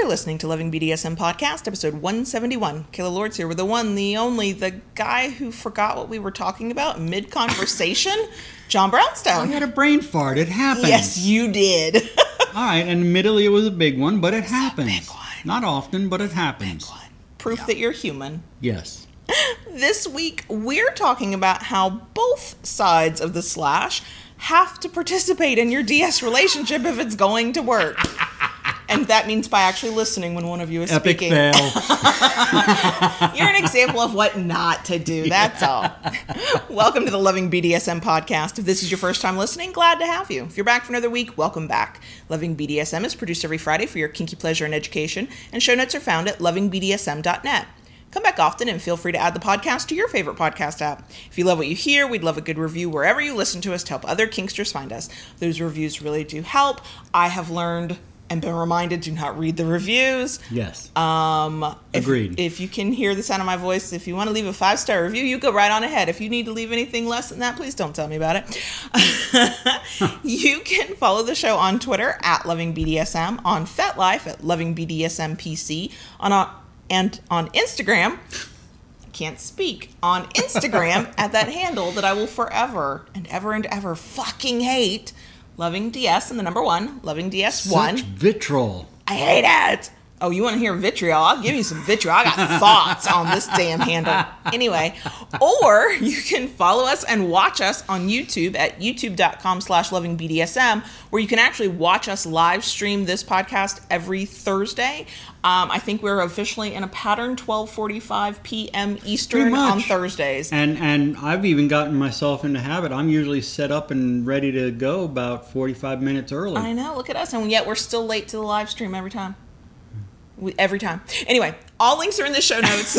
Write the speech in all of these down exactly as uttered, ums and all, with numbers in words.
You're listening to Loving B D S M Podcast, episode one seventy-one. Kayla Lords here with the one, the only, the guy who forgot what we were talking about mid-conversation, John Brownstone. I had a brain fart. It happened. Yes, you did. All right, and admittedly it was a big one, but it It's happens. a big one. Not often, but it happens. Big one. Proof Yeah. that you're human. Yes. This week, we're talking about how both sides of the slash have to participate in your D S relationship if it's going to work. And that means by actually listening when one of you is Epic speaking. fail. You're an example of what not to do, that's all. Welcome to the Loving B D S M Podcast. If this is your first time listening, glad to have you. If you're back for another week, welcome back. Loving B D S M is produced every Friday for your kinky pleasure and education, and show notes are found at loving b d s m dot net. Come back often and feel free to add the podcast to your favorite podcast app. If you love what you hear, we'd love a good review wherever you listen to us to help other kinksters find us. Those reviews really do help. I have learned and been reminded, do not read the reviews. Yes. Um, if, Agreed. If you can hear the sound of my voice, if you want to leave a five-star review, you go right on ahead. If you need to leave anything less than that, please don't tell me about it. You can follow the show on Twitter at Loving B D S M, on FetLife at Loving B D S M P C, on uh, and on Instagram, I can't speak, on Instagram at that handle that I will forever and ever and ever fucking hate, Loving D S and the number one, Loving D S one. Such vitriol. I hate it. Oh, you want to hear vitriol? I'll give you some vitriol. I got thoughts on this damn handle. Anyway, or you can follow us and watch us on YouTube at youtube.com slash lovingbdsm, where you can actually watch us live stream this podcast every Thursday. Um, I think we're officially in a pattern twelve forty-five p.m. Eastern on Thursdays. And and I've even gotten myself in the habit. I'm usually set up and ready to go about forty-five minutes early. I know, look at us. And yet we're still late to the live stream every time. We, every time. Anyway, all links are in the show notes.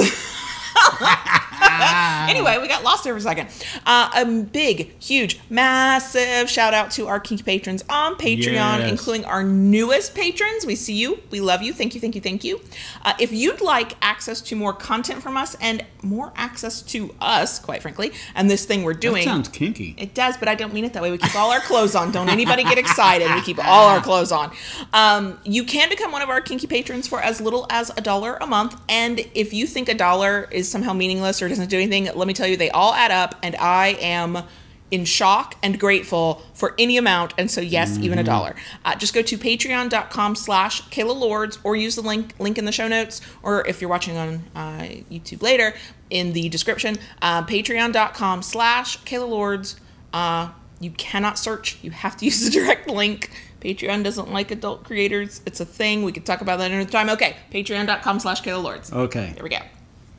Anyway, we got lost there for a second. Uh, a big, huge, massive shout out to our kinky patrons on Patreon, Yes. including our newest patrons. We see you. We love you. Thank you, thank you, thank you. Uh, if you'd like access to more content from us and more access to us, quite frankly, and this thing we're doing. That sounds kinky. It does, but I don't mean it that way. We keep all our clothes on. Don't anybody get excited. We keep all our clothes on. Um, you can become one of our kinky patrons for as little as a dollar a month. And if you think a dollar is somehow meaningless or doesn't do anything, let me tell you, they all add up. And I am in shock and grateful for any amount. And so, yes, mm-hmm. even a dollar. Uh, just go to patreon.com slash Kayla Lords or use the link link in the show notes. Or if you're watching on uh, YouTube later, in the description, uh, patreon.com slash Kayla Lords. Uh, you cannot search. You have to use the direct link. Patreon doesn't like adult creators. It's a thing. We could talk about that another time. Okay, patreon.com slash Kayla Lords. Okay. There we go.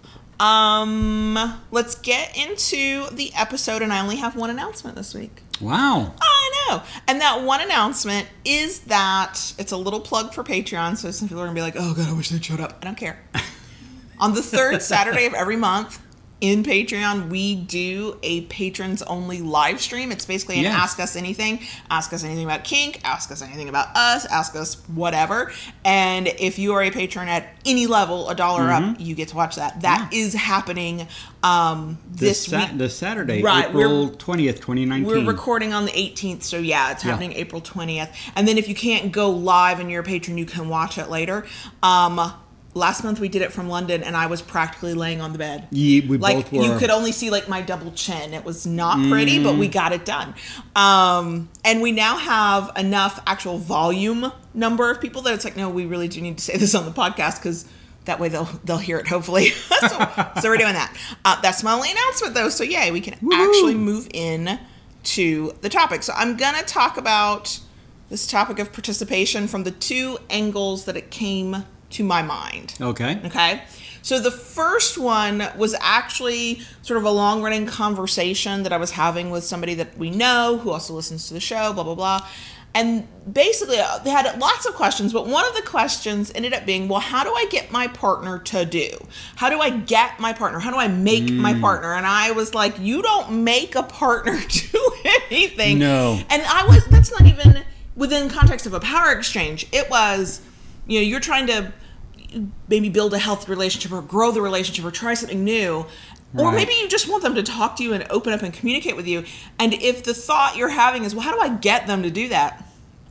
Um, let's get into the episode, and I only have one announcement this week. Wow. I know. And that one announcement is that it's a little plug for Patreon, so some people are going to be like, oh, God, I wish they'd showed up. I don't care. On the third Saturday of every month, in Patreon, we do a patrons-only live stream. It's basically an yes. Ask Us Anything. Ask us anything about kink. Ask us anything about us. Ask us whatever. And if you are a patron at any level, a dollar mm-hmm. up, you get to watch that. That yeah. is happening um, this the sa- week. This Saturday, right. April twentieth, twenty nineteen. We're recording on the eighteenth, so yeah, it's happening yeah. April twentieth. And then if you can't go live and you're a patron, you can watch it later. Um... Last month we did it from London, and I was practically laying on the bed. Yeah, we like, both were. You could only see like my double chin. It was not pretty, mm. but we got it done. Um, and we now have enough actual volume number of people that it's like, no, we really do need to say this on the podcast because that way they'll they'll hear it, hopefully. so, so we're doing that. Uh, that's my only announcement, though. So yay, we can Woo. actually move in to the topic. So I'm gonna talk about this topic of participation from the two angles that it came to my mind. Okay. Okay. So the first one was actually sort of a long-running conversation that I was having with somebody that we know who also listens to the show, blah, blah, blah. And basically, they had lots of questions, but one of the questions ended up being, well, how do I get my partner to do? How do I get my partner? How do I make mm. my partner? And I was like, you don't make a partner do anything. No. And I was, that's not even within context of a power exchange. It was, you know, you're trying to maybe build a healthy relationship or grow the relationship or try something new. Right. Or maybe you just want them to talk to you and open up and communicate with you. And if the thought you're having is, well, how do I get them to do that?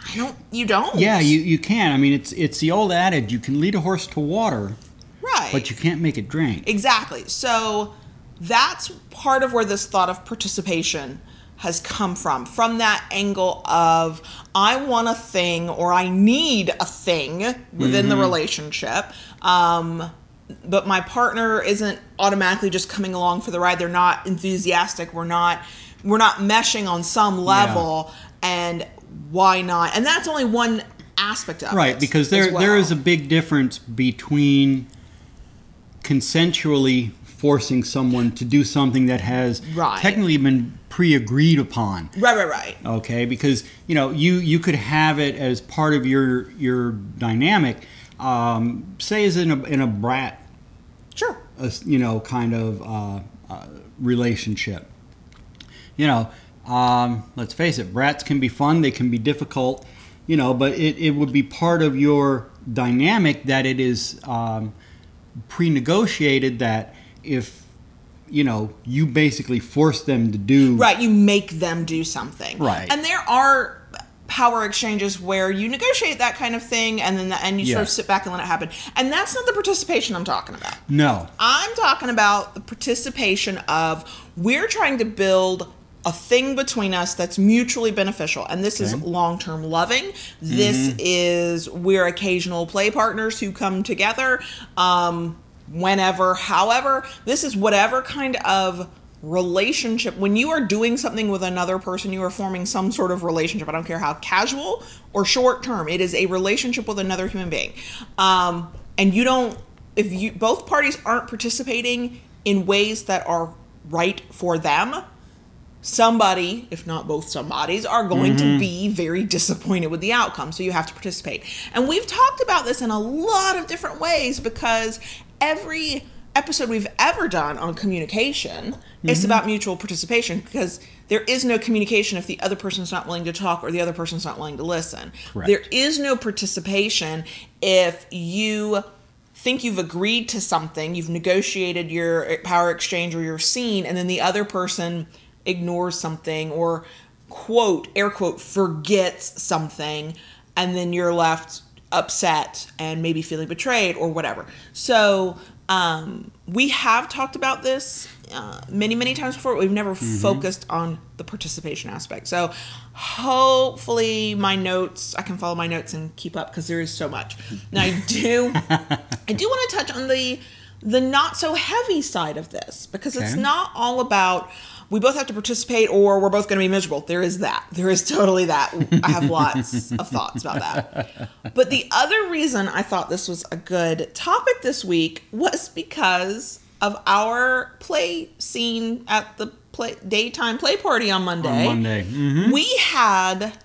I don't. You don't. Yeah, you, you can. I mean, it's it's the old adage: you can lead a horse to water, right? But you can't make it drink. Exactly. So that's part of where this thought of participation has come from. From that angle of I want a thing or I need a thing within mm-hmm. the relationship. Um, but my partner isn't automatically just coming along for the ride. They're not enthusiastic. We're not we're not meshing on some level. Yeah. And why not? And that's only one aspect of right, it. Right, because there well. there is a big difference between consensually forcing someone to do something that has right. technically been pre-agreed upon. Right, right, right. Okay, because you know you you could have it as part of your your dynamic. Um, say is in a in a brat, sure, a, you know, kind of uh, uh, relationship. You know, um, let's face it, brats can be fun, they can be difficult, you know, but it, it would be part of your dynamic that it is um, pre-negotiated that if, you know, you basically force them to do... Right, you make them do something. Right. And there are power exchanges where you negotiate that kind of thing and then the, and you yeah. sort of sit back and let it happen. And that's not the participation I'm talking about. No. I'm talking about the participation of we're trying to build a thing between us that's mutually beneficial. And this okay. is long-term loving. This mm-hmm. is we're occasional play partners who come together um, whenever, however. This is whatever kind of relationship. When you are doing something with another person, you are forming some sort of relationship. I don't care how casual or short-term. It is a relationship with another human being. Um, and you don't, if you both parties aren't participating in ways that are right for them, somebody, if not both somebodies, are going mm-hmm. to be very disappointed with the outcome. So you have to participate. And we've talked about this in a lot of different ways because every episode we've ever done on communication mm-hmm. is about mutual participation because there is no communication if the other person's not willing to talk or the other person's not willing to listen. Correct. There is no participation if you think you've agreed to something, you've negotiated your power exchange or your scene, and then the other person ignores something or quote, air quote, forgets something, and then you're left upset and maybe feeling betrayed or whatever. So um, we have talked about this uh, many, many times before. We've never mm-hmm. focused on the participation aspect. So hopefully my notes, I can follow my notes and keep up because there is so much. Now I do, I do want to touch on the the not so heavy side of this because okay. it's not all about we both have to participate or we're both going to be miserable. There is that. There is totally that. I have lots of thoughts about that. But the other reason I thought this was a good topic this week was because of our play scene at the play, daytime play party on Monday. On Monday. Mm-hmm. We had,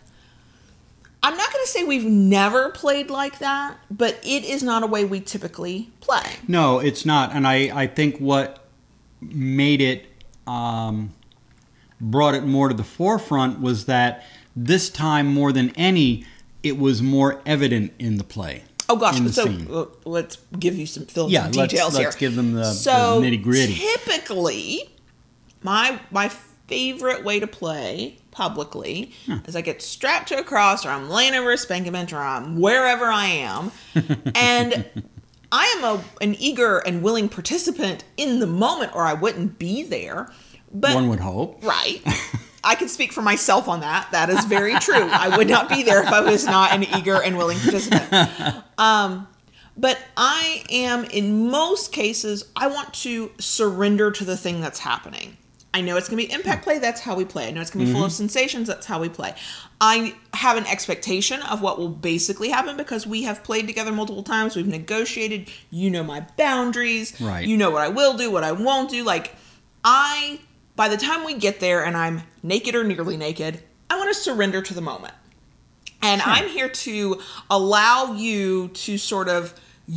I'm not going to say we've never played like that, but it is not a way we typically play. No, it's not. And I, I think what made it Um, brought it more to the forefront was that this time more than any, it was more evident in the play. Oh gosh, so scene. let's give you some fill yeah, some details let's, here. Let's give them the, so the nitty gritty. Typically, my my favorite way to play publicly huh. is I get strapped to a cross, or I'm laying over a spanking bench, or I'm wherever I am, and I am a an eager and willing participant in the moment, or I wouldn't be there. But one would hope, right? I can speak for myself on that. That is very true. I would not be there if I was not an eager and willing participant. Um, but I am, in most cases, I want to surrender to the thing that's happening. I know it's going to be impact play. That's how we play. I know it's going to be mm-hmm. full of sensations. That's how we play. I have an expectation of what will basically happen because we have played together multiple times. We've negotiated. You know my boundaries. Right. You know what I will do, what I won't do. Like, I, by the time we get there and I'm naked or nearly naked, I want to surrender to the moment. And sure. I'm here to allow you to sort of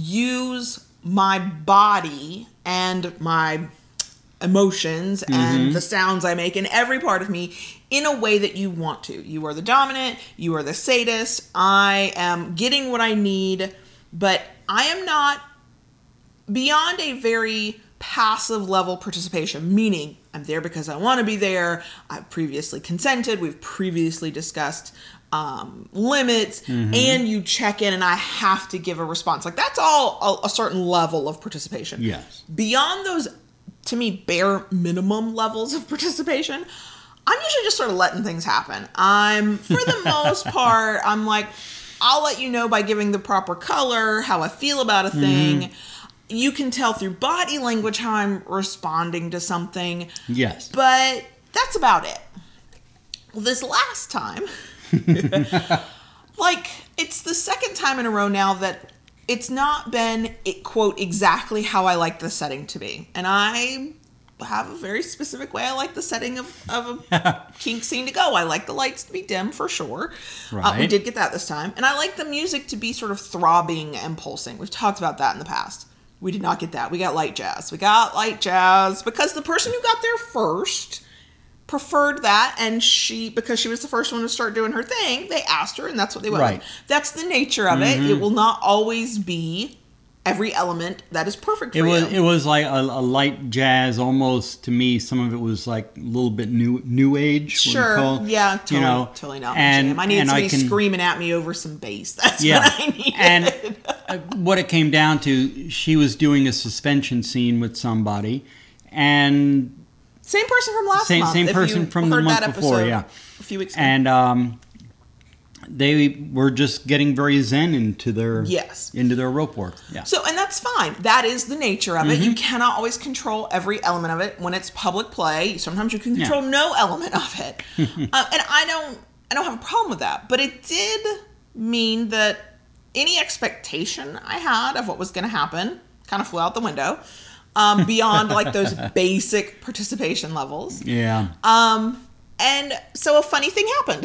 use my body and my emotions mm-hmm. and the sounds I make and every part of me in a way that you want to. You are the dominant, you are the sadist, I am getting what I need, but I am not beyond a very passive level participation, meaning I'm there because I want to be there, I've previously consented, we've previously discussed um, limits, Mm-hmm. and you check in and I have to give a response. Like that's all a, a certain level of participation. Yes. Beyond those, to me, bare minimum levels of participation, I'm usually just sort of letting things happen. I'm, for the most part, I'm like, I'll let you know by giving the proper color, how I feel about a thing. Mm-hmm. You can tell through body language how I'm responding to something. Yes. But that's about it. Well, this last time, like, it's the second time in a row now that it's not been, it, quote, exactly how I like the setting to be. And I have a very specific way I like the setting of, of a kink scene to go. I like the lights to be dim for sure. Right. Uh, we did get that this time. And I like the music to be sort of throbbing and pulsing. We've talked about that in the past. We did not get that. We got light jazz. We got light jazz because the person who got there first preferred that, and she, because she was the first one to start doing her thing, they asked her, and that's what they went right. with. That's the nature of Mm-hmm. it. It will not always be every element that is perfect for it was you. it was like a, a light jazz, almost to me. Some of it was like a little bit new new age. Sure, call, yeah, totally, you know, totally not and, my jam. I need and somebody I can, screaming at me over some bass. That's yeah, what I needed. And uh, what it came down to, she was doing a suspension scene with somebody, and same person from last same month. same if person you from the heard month that before, episode yeah, a few weeks ago. and um, they were just getting very zen into their yes into their rope work. Yeah. So, and that's fine. That is the nature of it. Mm-hmm. You cannot always control every element of it. When it's public play, sometimes you can control Yeah. no element of it. um, and I don't, I don't have a problem with that. But it did mean that any expectation I had of what was going to happen kind of flew out the window. Um, beyond like those basic participation levels. Yeah. Um, and so a funny thing happened.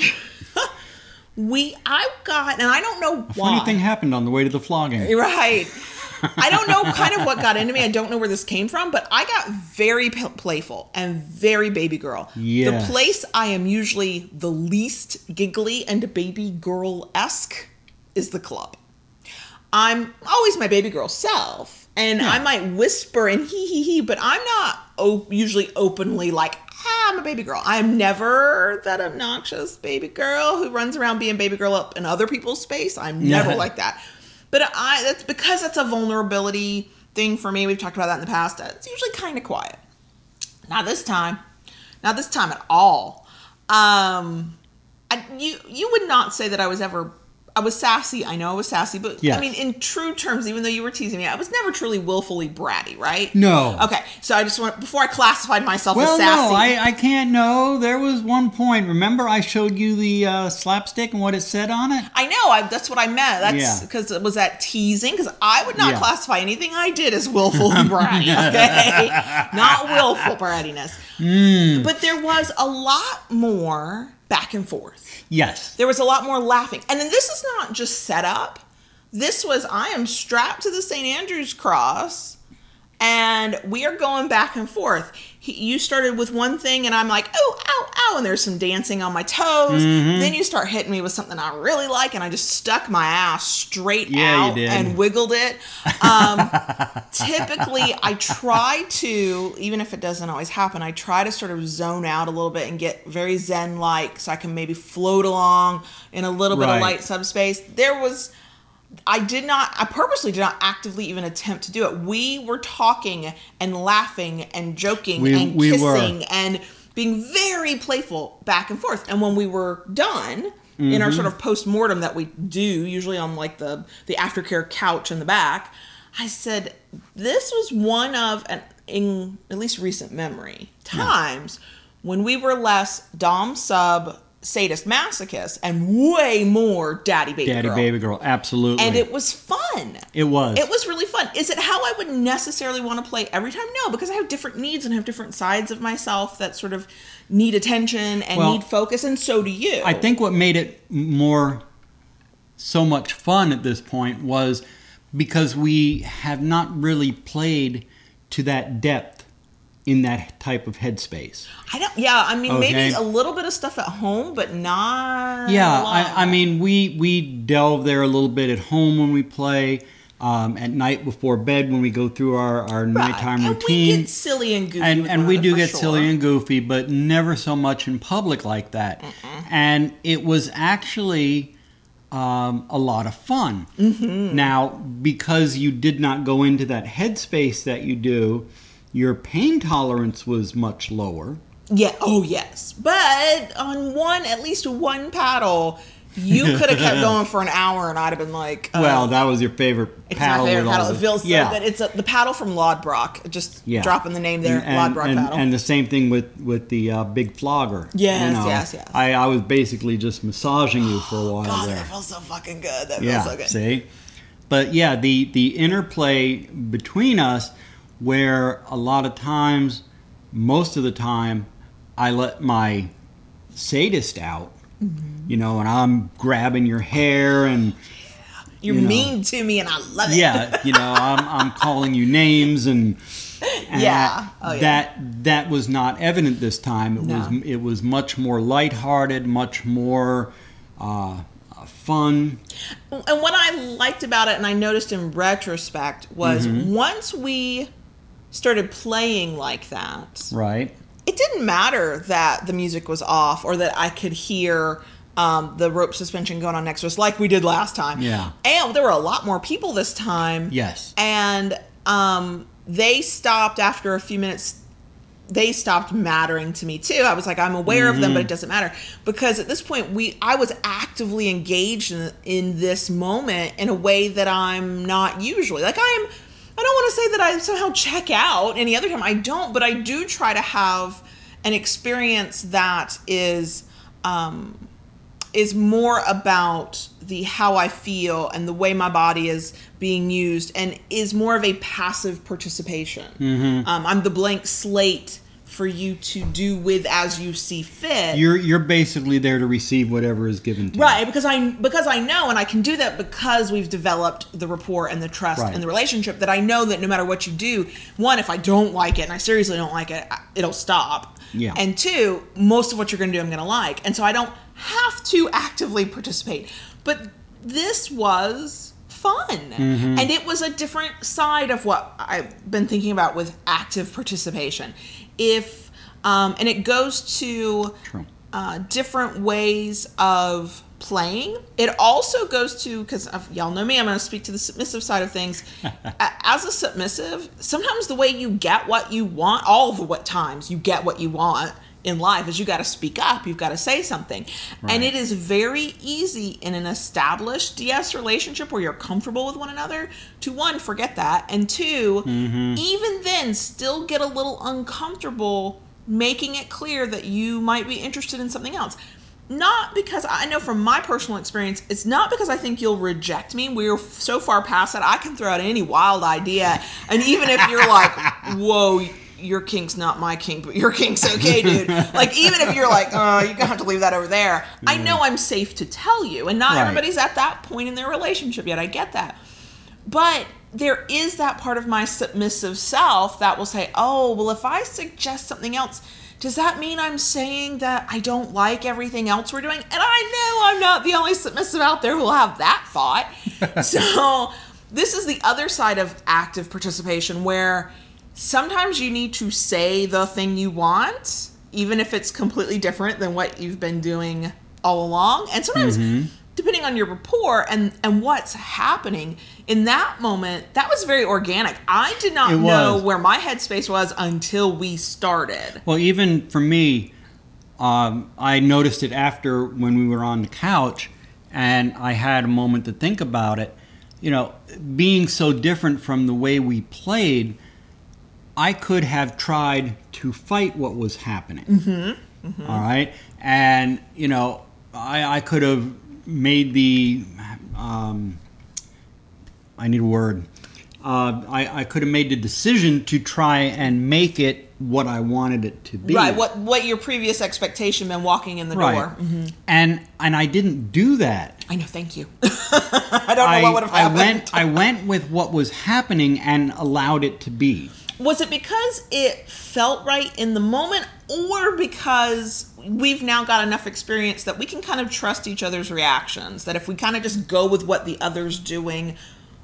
we, I got, and I don't know A why. funny thing happened on the way to the flogging. Right. I don't know kind of what got into me. I don't know where this came from, but I got very p- playful and very baby girl. Yes. The place I am usually the least giggly and baby girl-esque is the club. I'm always my baby girl self, and Yeah. I might whisper and hee hee hee, but I'm not o- usually openly like, ah, I'm a baby girl. I'm never that obnoxious baby girl who runs around being baby girl up in other people's space. I'm never Yeah. like that. But I, that's because that's a vulnerability thing for me. We've talked about that in the past. It's usually kind of quiet. Not this time. Not this time at all. Um, I, you you would not say that I was ever. I was sassy. I know I was sassy, but Yes. I mean, in true terms, even though you were teasing me, I was never truly willfully bratty, right? No. Okay, so I just want, before I classified myself Well, as sassy. no, I, I can't know. There was one point. Remember, I showed you the uh, slapstick and what it said on it? I know. I, that's what I meant. That's Yeah. because it was that teasing. Because I would not Yeah. classify anything I did as willful bratty. Okay, not willful brattiness. Mm. But there was a lot more back and forth. Yes. There was a lot more laughing, and then this is not just set up. This was I am strapped to the Saint Andrew's cross, and we are going back and forth. He, you started with one thing, and I'm like, oh, ow, ow, and there's some dancing on my toes. Mm-hmm. Then you start hitting me with something I really like, and I just stuck my ass straight Yeah, you out did. and wiggled it. Um, typically, I try to, even if it doesn't always happen, I try to sort of zone out a little bit and get very zen-like, so I can maybe float along in a little bit Right. of light subspace. There was... I did not, I purposely did not actively even attempt to do it. We were talking and laughing and joking We- and we were. kissing and being very playful back and forth. And when we were done, in our sort of post-mortem that we do, usually on like the, the aftercare couch in the back, I said, this was one of, an, in at least recent memory, times when we were less dom sub sadist masochist and way more daddy baby Daddy girl. baby girl. Absolutely. And it was fun. It was. It was really fun. Is it how I would necessarily want to play every time? No, because I have different needs and have different sides of myself that sort of need attention and Well, need focus, and so do you. I think what made it more so much fun at this point was because we have not really played to that depth in that type of headspace. I don't. Yeah, I mean, Okay. maybe a little bit of stuff at home, but not. Yeah, a lot. I, I mean, we we delve there a little bit at home when we play. um, at night before bed when we go through our, our nighttime and routine. we get silly and goofy. And, with and one we another, do for get sure. silly and goofy, but never so much in public like that. Mm-mm. And it was actually um, a lot of fun. Mm-hmm. Now, because you did not go into that headspace that you do, your pain tolerance was much lower. Yeah. Oh, yes. But on one, at least one paddle, you could have kept going for an hour, and I'd have been like, uh, Well, that was your favorite it's paddle. my favorite with all paddle. the- It feels so yeah. good. It's a, the paddle from Lodbrock. Just Yeah. dropping the name there, And, Lodbrock and, paddle. and the same thing with, with the uh, big flogger. Yes, yes, yes. I, I was basically just massaging you for a while God, there. that feels so fucking good. That Yeah, feels so good. see? But yeah, the, the interplay between us, where a lot of times, most of the time, I let my sadist out, Mm-hmm. you know, and I'm grabbing your hair and You're you know. mean to me, and I love it. yeah, you know, I'm I'm calling you names and, and Yeah. Oh, yeah. that that was not evident this time. It No. was it was much more lighthearted, much more uh, fun. And what I liked about it, and I noticed in retrospect, was Mm-hmm. once we started playing like that, Right. it didn't matter that the music was off or that I could hear um, the rope suspension going on next to us like we did last time. Yeah. And there were a lot more people this time. Yes. And um, they stopped after a few minutes. They stopped mattering to me too. I was like, I'm aware of them, but it doesn't matter, because at this point, we I was actively engaged in, in this moment in a way that I'm not usually. Like I'm, I don't want to say that I somehow check out any other time. I don't, but I do try to have an experience that is um, is more about the how I feel and the way my body is being used, and is more of a passive participation. Mm-hmm. Um, I'm the blank slate for you to do with as you see fit. You're you're basically there to receive whatever is given to you. Right, because I because I know, and I can do that because we've developed the rapport and the trust Right. and the relationship, that I know that no matter what you do, one, if I don't like it, and I seriously don't like it, it'll stop. Yeah. And two, most of what you're going to do, I'm going to like. And so I don't have to actively participate. But this was fun. Mm-hmm. And it was a different side of what I've been thinking about with active participation. If, um, and it goes to True. uh, different ways of playing. It also goes to, because y'all know me, I'm going to speak to the submissive side of things. A- As a submissive, sometimes the way you get what you want, all the what times you get what you want in life, is you got to speak up, you've got to say something. Right. And it is very easy in an established D S relationship where you're comfortable with one another to, one, forget that, and two, Mm-hmm. even then still get a little uncomfortable making it clear that you might be interested in something else. Not because, I know from my personal experience, it's not because I think you'll reject me. We're so far past that. I can throw out any wild idea. And even if you're like, whoa, your kink's not my kink, but your kink's okay, dude. Like, even if you're like, oh, you're going to have to leave that over there. I know I'm safe to tell you. And not Right. everybody's at that point in their relationship yet. I get that. But there is that part of my submissive self that will say, oh, well, if I suggest something else, does that mean I'm saying that I don't like everything else we're doing? And I know I'm not the only submissive out there who will have that thought. So this is the other side of active participation, where sometimes you need to say the thing you want, even if it's completely different than what you've been doing all along. And sometimes, Mm-hmm. depending on your rapport and, and what's happening in that moment, that was very organic. I did not It know was. where my headspace was until we started. Well, even for me, um, I noticed it after when we were on the couch, and I had a moment to think about it. You know, being so different from the way we played, I could have tried to fight what was happening. Mm-hmm. Mm-hmm. All right, and you know, I, I could have made the. Um, I need a word. Uh, I, I could have made the decision to try and make it what I wanted it to be. Right, what what your previous expectation been walking in the Right. door. Mhm. And and I didn't do that. I know, thank you. I don't know I, what would have I happened. went I went with what was happening and allowed it to be. Was it because it felt right in the moment, or because we've now got enough experience that we can kind of trust each other's reactions? That if we kind of just go with what the other's doing,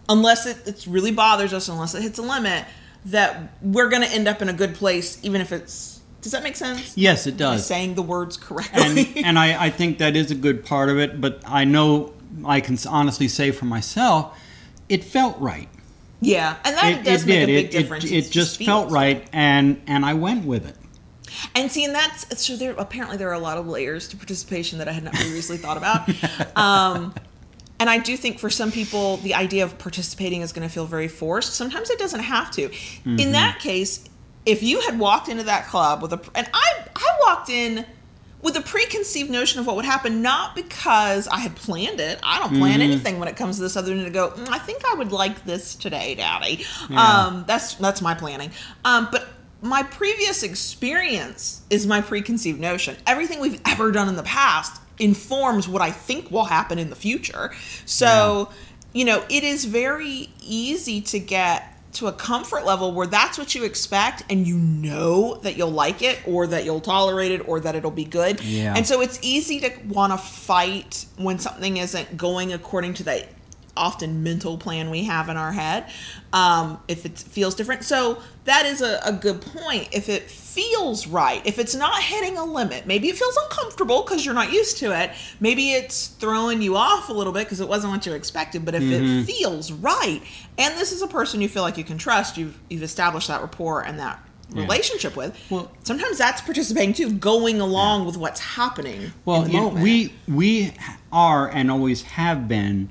unless it it's really bothers us, unless it hits a limit, that we're going to end up in a good place, even if it's, does that make sense? Yes, it Am I does. saying the words correctly. And, and I, I think that is a good part of it, but I know I can honestly say for myself, it felt right. Yeah, and that It, does it make did. a big It, difference. it, it just feels felt right, and, and I went with it. And see, and that's, so there, apparently there are a lot of layers to participation that I had not previously thought about. Um, and I do think for some people, the idea of participating is going to feel very forced. Sometimes it doesn't have to. Mm-hmm. In that case, if you had walked into that club with a, and I, I walked in with a preconceived notion of what would happen, not because I had planned it. I don't plan mm-hmm. anything when it comes to this other than to go, mm, I think I would like this today, Daddy. Yeah. Um, that's, that's my planning. Um, but my previous experience is my preconceived notion. Everything we've ever done in the past informs what I think will happen in the future. So, yeah. you know, it is very easy to get to a comfort level where that's what you expect and you know that you'll like it or that you'll tolerate it or that it'll be good. Yeah. And so it's easy to want to fight when something isn't going according to the often mental plan we have in our head, um, if it feels different. So that is a, a good point. If it feels right, if it's not hitting a limit, maybe it feels uncomfortable because you're not used to it. Maybe it's throwing you off a little bit because it wasn't what you expected. But if mm-hmm. it feels right, and this is a person you feel like you can trust, you've you've established that rapport and that yeah. relationship with. Well, sometimes that's participating too, going along yeah. with what's happening. Well, in the you, moment. we we are and always have been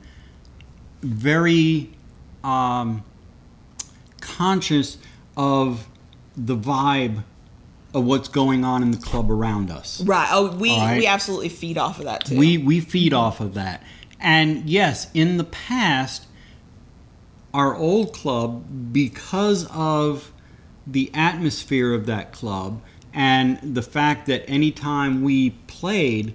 very um, conscious of the vibe of what's going on in the club around us. Right. Oh, we right? we absolutely feed off of that too. We we feed off of that. And yes, in the past, our old club, because of the atmosphere of that club and the fact that anytime we played,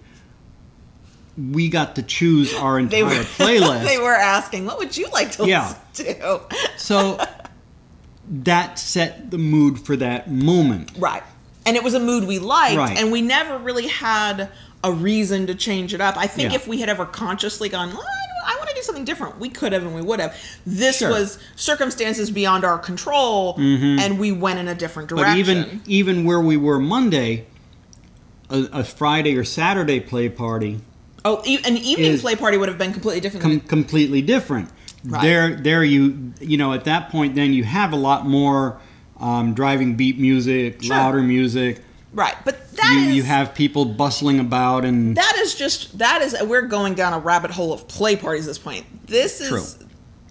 we got to choose our entire they were, playlist. They were asking, what would you like to yeah. listen to? So that set the mood for that moment. Right. And it was a mood we liked, right. and we never really had a reason to change it up. I think yeah. if we had ever consciously gone, well, I, I want to do something different, we could have and we would have. This sure. was circumstances beyond our control, mm-hmm. and we went in a different direction. But even, even where we were Monday, a, a Friday or Saturday play party, oh, an evening play party would have been completely different. Com- completely different. Right. There, there, you, you know, at that point, then you have a lot more um, driving beat music, sure. louder music. Right, but that you, is you have people bustling about, and that is just that is we're going down a rabbit hole of play parties at this point. This is True.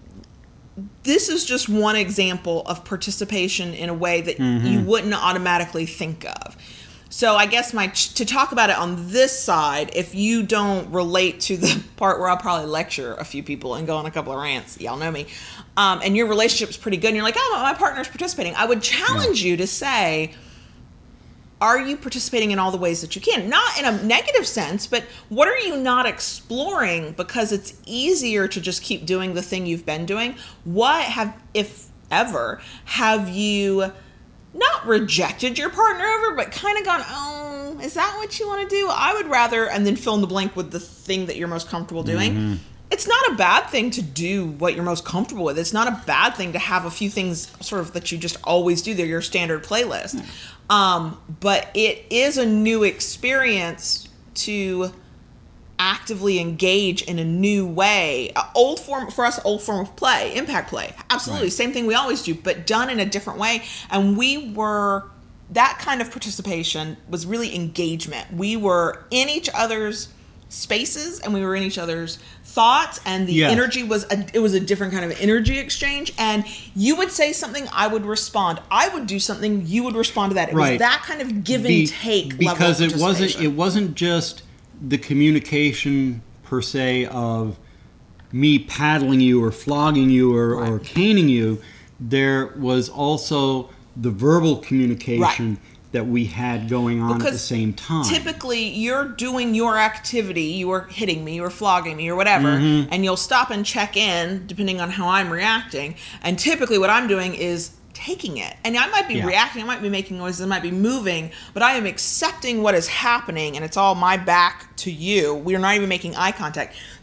This is just one example of participation in a way that mm-hmm. you wouldn't automatically think of. So I guess my to talk about it on this side, if you don't relate to the part where I'll probably lecture a few people and go on a couple of rants, y'all know me, um, and your relationship's pretty good, and you're like, oh, my partner's participating, I would challenge yeah. you to say, are you participating in all the ways that you can? Not in a negative sense, but what are you not exploring because it's easier to just keep doing the thing you've been doing? What have, if ever, have you not rejected your partner over, but kind of gone, oh, is that what you want to do? I would rather, and then fill in the blank with the thing that you're most comfortable doing. Mm-hmm. It's not a bad thing to do what you're most comfortable with. It's not a bad thing to have a few things sort of that you just always do. They're your standard playlist. Mm. Um, but it is a new experience to actively engage in a new way. Uh, old form for us, old form of play, impact play. Absolutely. Right. Same thing we always do, but done in a different way. And we were, that kind of participation was really engagement. We were in each other's spaces and we were in each other's thoughts, and the yeah. energy was a, it was a different kind of energy exchange, and you would say something, I would respond, I would do something, you would respond to that. It right. was that kind of give Be, and take because level of it wasn't it wasn't just the communication per se of me paddling you or flogging you or, right. or caning you. There was also the verbal communication right. that we had going on because at the same time. Typically, you're doing your activity, you are hitting me, you're flogging me, or whatever, mm-hmm. and you'll stop and check in, depending on how I'm reacting. And typically what I'm doing is taking it. And I might be yeah. reacting, I might be making noises, I might be moving, but I am accepting what is happening, and it's all my back to you. We're not even making eye contact.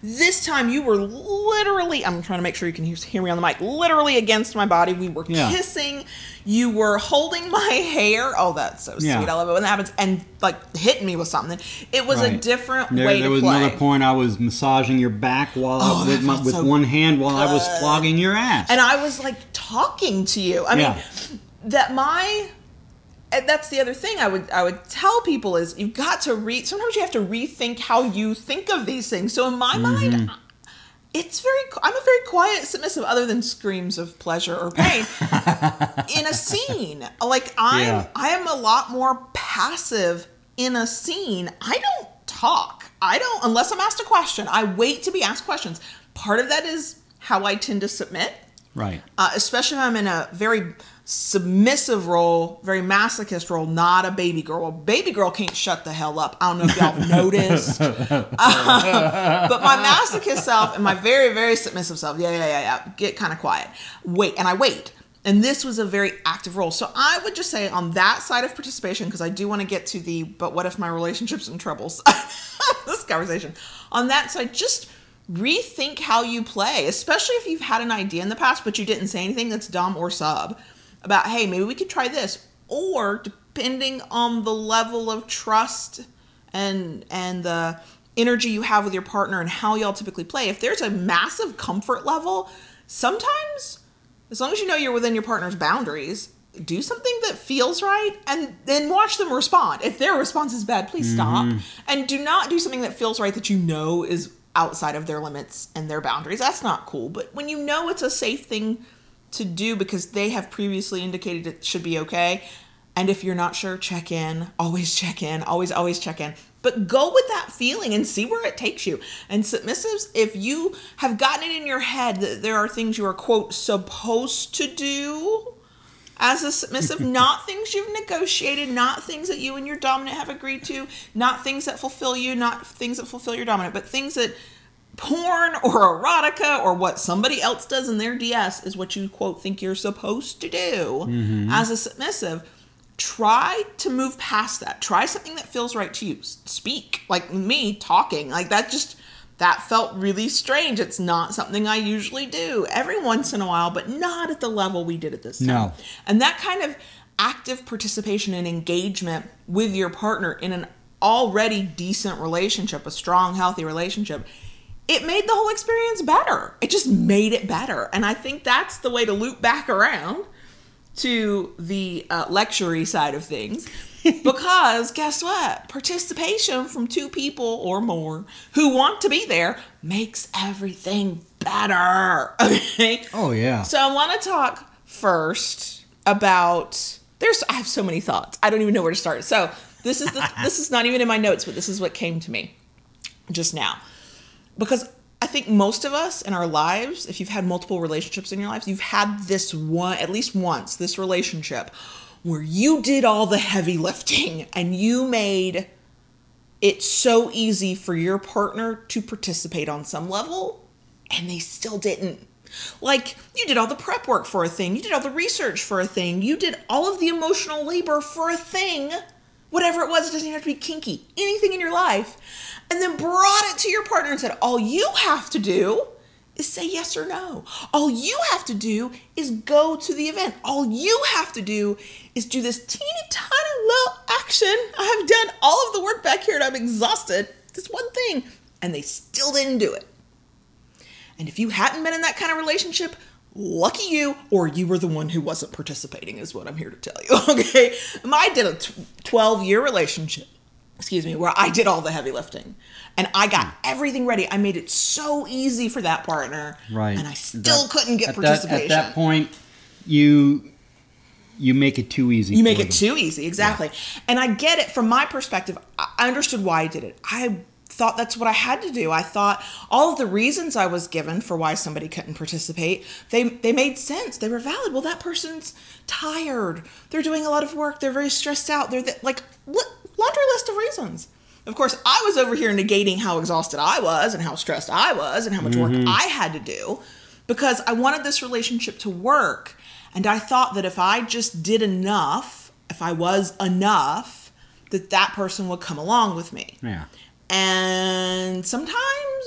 This time you were literally, I'm trying to make sure you can hear, hear me on the mic, literally against my body. We were Yeah. kissing. You were holding my hair. Oh, that's so sweet. Yeah. I love it when that happens. And like hitting me with something. It was Right. a different There, way there to was play. another point I was massaging your back while Oh, I, that with, my, felt with so one hand while I was good. flogging your ass. And I was like talking to you. I Yeah. mean, that my... And that's the other thing I would I would tell people is you've got to re. Sometimes you have to rethink how you think of these things. So in my Mm-hmm. mind, it's very. I'm a very quiet submissive, other than screams of pleasure or pain in a scene. Like I'm, Yeah. I am a lot more passive in a scene. I don't talk. I don't unless I'm asked a question. I wait to be asked questions. Part of that is how I tend to submit. Right. Uh, especially if I'm in a very submissive role, very masochist role, not a baby girl. Well, baby girl can't shut the hell up. I don't know if y'all have noticed. Uh, but my masochist self and my very, very submissive self, yeah, yeah, yeah, yeah, get kind of quiet. Wait, and I wait. And this was a very active role. So I would just say on that side of participation, because I do want to get to the, but what if my relationship's in troubles? This conversation. On that side, just rethink how you play, especially if you've had an idea in the past, but you didn't say anything that's dumb or sub about, hey, maybe we could try this. Or depending on the level of trust and and the energy you have with your partner and how y'all typically play, if there's a massive comfort level, sometimes, as long as you know you're within your partner's boundaries, do something that feels right and then watch them respond. If their response is bad, please stop. And do not do something that feels right that you know is outside of their limits and their boundaries. That's not cool. But when you know it's a safe thing to do because they have previously indicated it should be okay, and if you're not sure, check in. Always check in. Always, always check in. But go with that feeling and see where it takes you. And submissives, if you have gotten it in your head that there are things you are, quote, supposed to do as a submissive, not things you've negotiated, not things that you and your dominant have agreed to, not things that fulfill you, not things that fulfill your dominant, but things that porn or erotica or what somebody else does in their D S is what you, quote, think you're supposed to do mm-hmm. as a submissive. Try to move past that. Try something that feels right to you. Speak. Like me talking. Like that just, that felt really strange. It's not something I usually do. Every once in a while, but not at the level we did at this time. No. And that kind of active participation and engagement with your partner in an already decent relationship, a strong, healthy relationship, it made the whole experience better. It just made it better. And I think that's the way to loop back around to the uh, lecture-y side of things. Because guess what? Participation from two people or more who want to be there makes everything better. Okay? Oh, yeah. So I want to talk first about, there's, I have so many thoughts. I don't even know where to start. So this is the, this is not even in my notes, but this is what came to me just now. Because I think most of us in our lives, if you've had multiple relationships in your life, you've had this one, at least once, this relationship where you did all the heavy lifting and you made it so easy for your partner to participate on some level and they still didn't. Like, you did all the prep work for a thing. You did all the research for a thing. You did all of the emotional labor for a thing. Whatever it was, it doesn't even have to be kinky. Anything in your life. And then brought it to your partner and said, all you have to do is say yes or no. All you have to do is go to the event. All you have to do is do this teeny tiny little action. I have done all of the work back here and I'm exhausted. This one thing. And they still didn't do it. And if you hadn't been in that kind of relationship, lucky you, or you were the one who wasn't participating is what I'm here to tell you. Okay. I did a twelve year relationship. Excuse me, where I did all the heavy lifting and I got everything ready. I made it so easy for that partner. Right. And I still that, couldn't get at participation. That, at that point, you you make it too easy. You make it them. too easy. Exactly. Yeah. And I get it from my perspective. I understood why I did it. I thought that's what I had to do. I thought all of the reasons I was given for why somebody couldn't participate, they they made sense. They were valid. Well, that person's tired. They're doing a lot of work. They're very stressed out. They're the, like laundry list of reasons. Of course, I was over here negating how exhausted I was and how stressed I was and how much mm-hmm. work I had to do because I wanted this relationship to work. And I thought that if I just did enough, if I was enough, that that person would come along with me. Yeah. And sometimes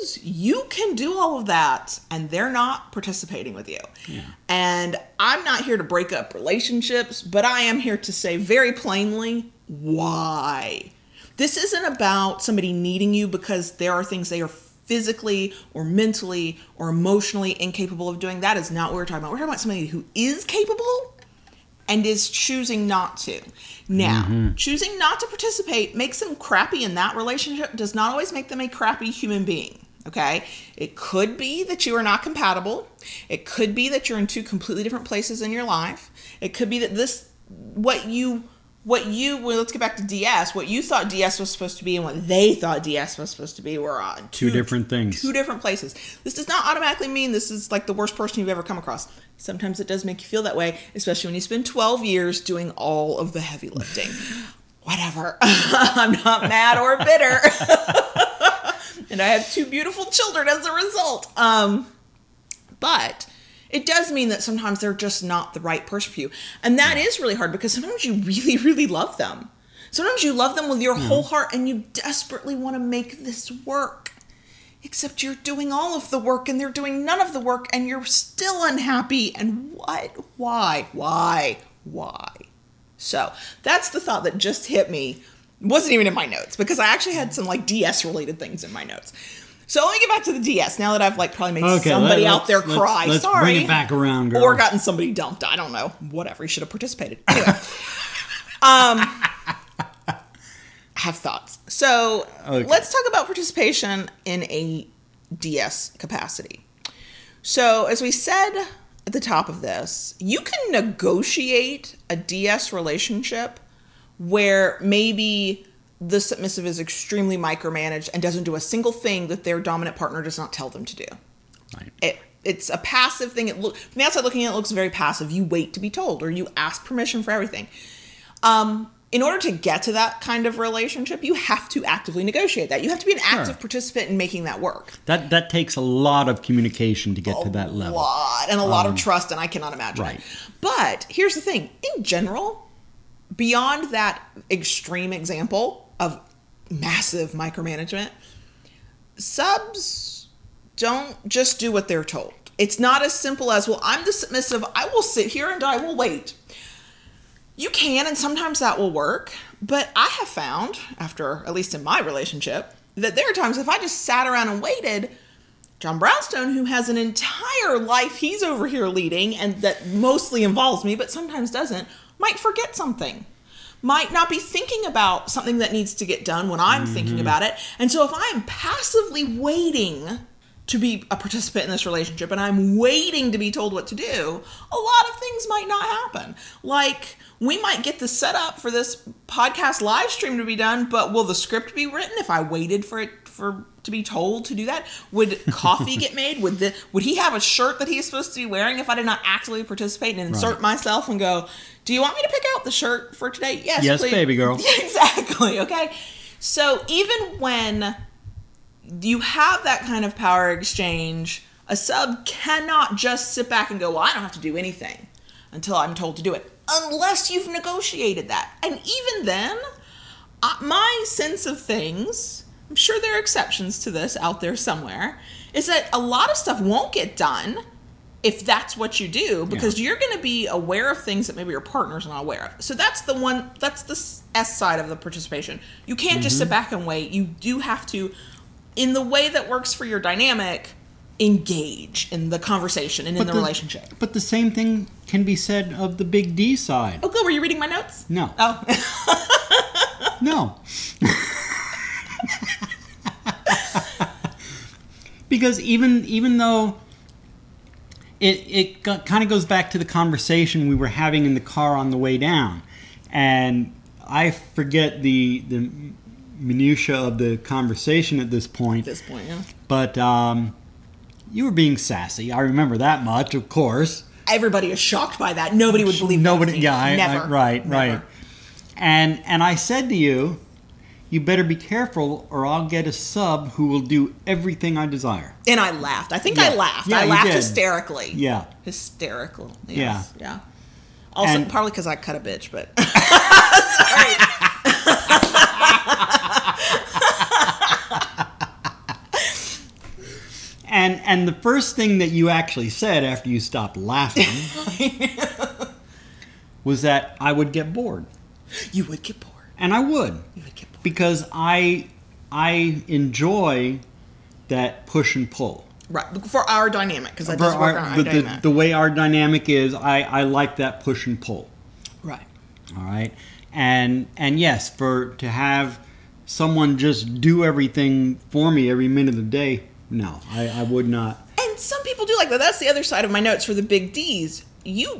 knows you can do all of that and they're not participating with you. Yeah. And I'm not here to break up relationships, but I am here to say very plainly why. This isn't about somebody needing you because there are things they are physically or mentally or emotionally incapable of doing. That is not what we're talking about. We're talking about somebody who is capable and is choosing not to. Now, mm-hmm. choosing not to participate makes them crappy in that relationship, does not always make them a crappy human being, okay? It could be that you are not compatible. It could be that you're in two completely different places in your life. It could be that this, what you, what you, well, let's get back to D S, what you thought D S was supposed to be and what they thought D S was supposed to be were on two, two different things. Two different places. This does not automatically mean this is like the worst person you've ever come across. Sometimes it does make you feel that way, especially when you spend twelve years doing all of the heavy lifting. Whatever. I'm not mad or bitter. And I have two beautiful children as a result. Um, but it does mean that sometimes they're just not the right person for you. And that is really hard because sometimes you really, really love them. Sometimes you love them with your whole heart and you desperately want to make this work. Except you're doing all of the work and they're doing none of the work and you're still unhappy. And what? Why? Why? Why? So that's the thought that just hit me. It wasn't even in my notes because I actually had some like D S related things in my notes. So let me get back to the D S now that I've like probably made okay, somebody let, out there let's, cry. Let's Sorry. Bring it back around, girl. Or gotten somebody dumped. I don't know. Whatever. You should have participated. Anyway. um... have thoughts. So okay. Let's talk about participation in a D S capacity. So as we said at the top of this, you can negotiate a D S relationship where maybe the submissive is extremely micromanaged and doesn't do a single thing that their dominant partner does not tell them to do. Right. It, it's a passive thing. It look, from the outside looking at it, it looks very passive. You wait to be told or you ask permission for everything. Um, In order to get to that kind of relationship, you have to actively negotiate that. You have to be an active sure. participant in making that work. That that takes a lot of communication to get a to that level. A lot, and a lot um, of trust, and I cannot imagine right. it. But here's the thing. In general, beyond that extreme example of massive micromanagement, subs don't just do what they're told. It's not as simple as, well, I'm the submissive. I will sit here and I will wait. You can, and sometimes that will work, but I have found, after, at least in my relationship, that there are times if I just sat around and waited, John Brownstone, who has an entire life he's over here leading, and that mostly involves me, but sometimes doesn't, might forget something. Might not be thinking about something that needs to get done when I'm mm-hmm. thinking about it. And so if I am passively waiting to be a participant in this relationship, and I'm waiting to be told what to do, a lot of things might not happen. Like, we might get the setup for this podcast live stream to be done, but will the script be written if I waited for it for to be told to do that? Would coffee get made? Would the would he have a shirt that he's supposed to be wearing if I did not actively participate and insert right. myself and go, do you want me to pick out the shirt for today? Yes, yes, please. Baby girl. Exactly, okay? So even when you have that kind of power exchange, a sub cannot just sit back and go, well, I don't have to do anything until I'm told to do it. Unless you've negotiated that. And even then, uh, my sense of things, I'm sure there are exceptions to this out there somewhere, is that a lot of stuff won't get done if that's what you do, because yeah. you're going to be aware of things that maybe your partner's not aware of. So that's the one, that's the S side of the participation. You can't mm-hmm. just sit back and wait. You do have to, in the way that works for your dynamic, engage in the conversation and in the, the relationship. But the same thing can be said of the big D side. Oh, good. Were you reading my notes? No. Oh. No. Because even even though it it kind of goes back to the conversation we were having in the car on the way down, and I forget the the minutia of the conversation at this point. At this point, yeah. But um, you were being sassy. I remember that much, of course. Everybody is shocked by that. Nobody would believe Nobody, that. yeah, I, Never. I, right, Never. right. And and I said to you, you better be careful, or I'll get a sub who will do everything I desire. And I laughed. I think yeah. I laughed. Yeah, I you laughed did. hysterically. Yeah, hysterical. Yes. Yeah, yeah. Also, and, probably because I cut a bitch, but sorry. first thing that you actually said after you stopped laughing was that I would get bored. You would get bored. And I would. You would get bored. Because I I enjoy that push and pull. Right, for our dynamic, because that For does work our- on our the, the, dynamic. the way our dynamic is, I, I like that push and pull. Right. All right. And and yes, for to have someone just do everything for me every minute of the day, no, I, I would not. And some people do like that. That's the other side of my notes for the big D's. You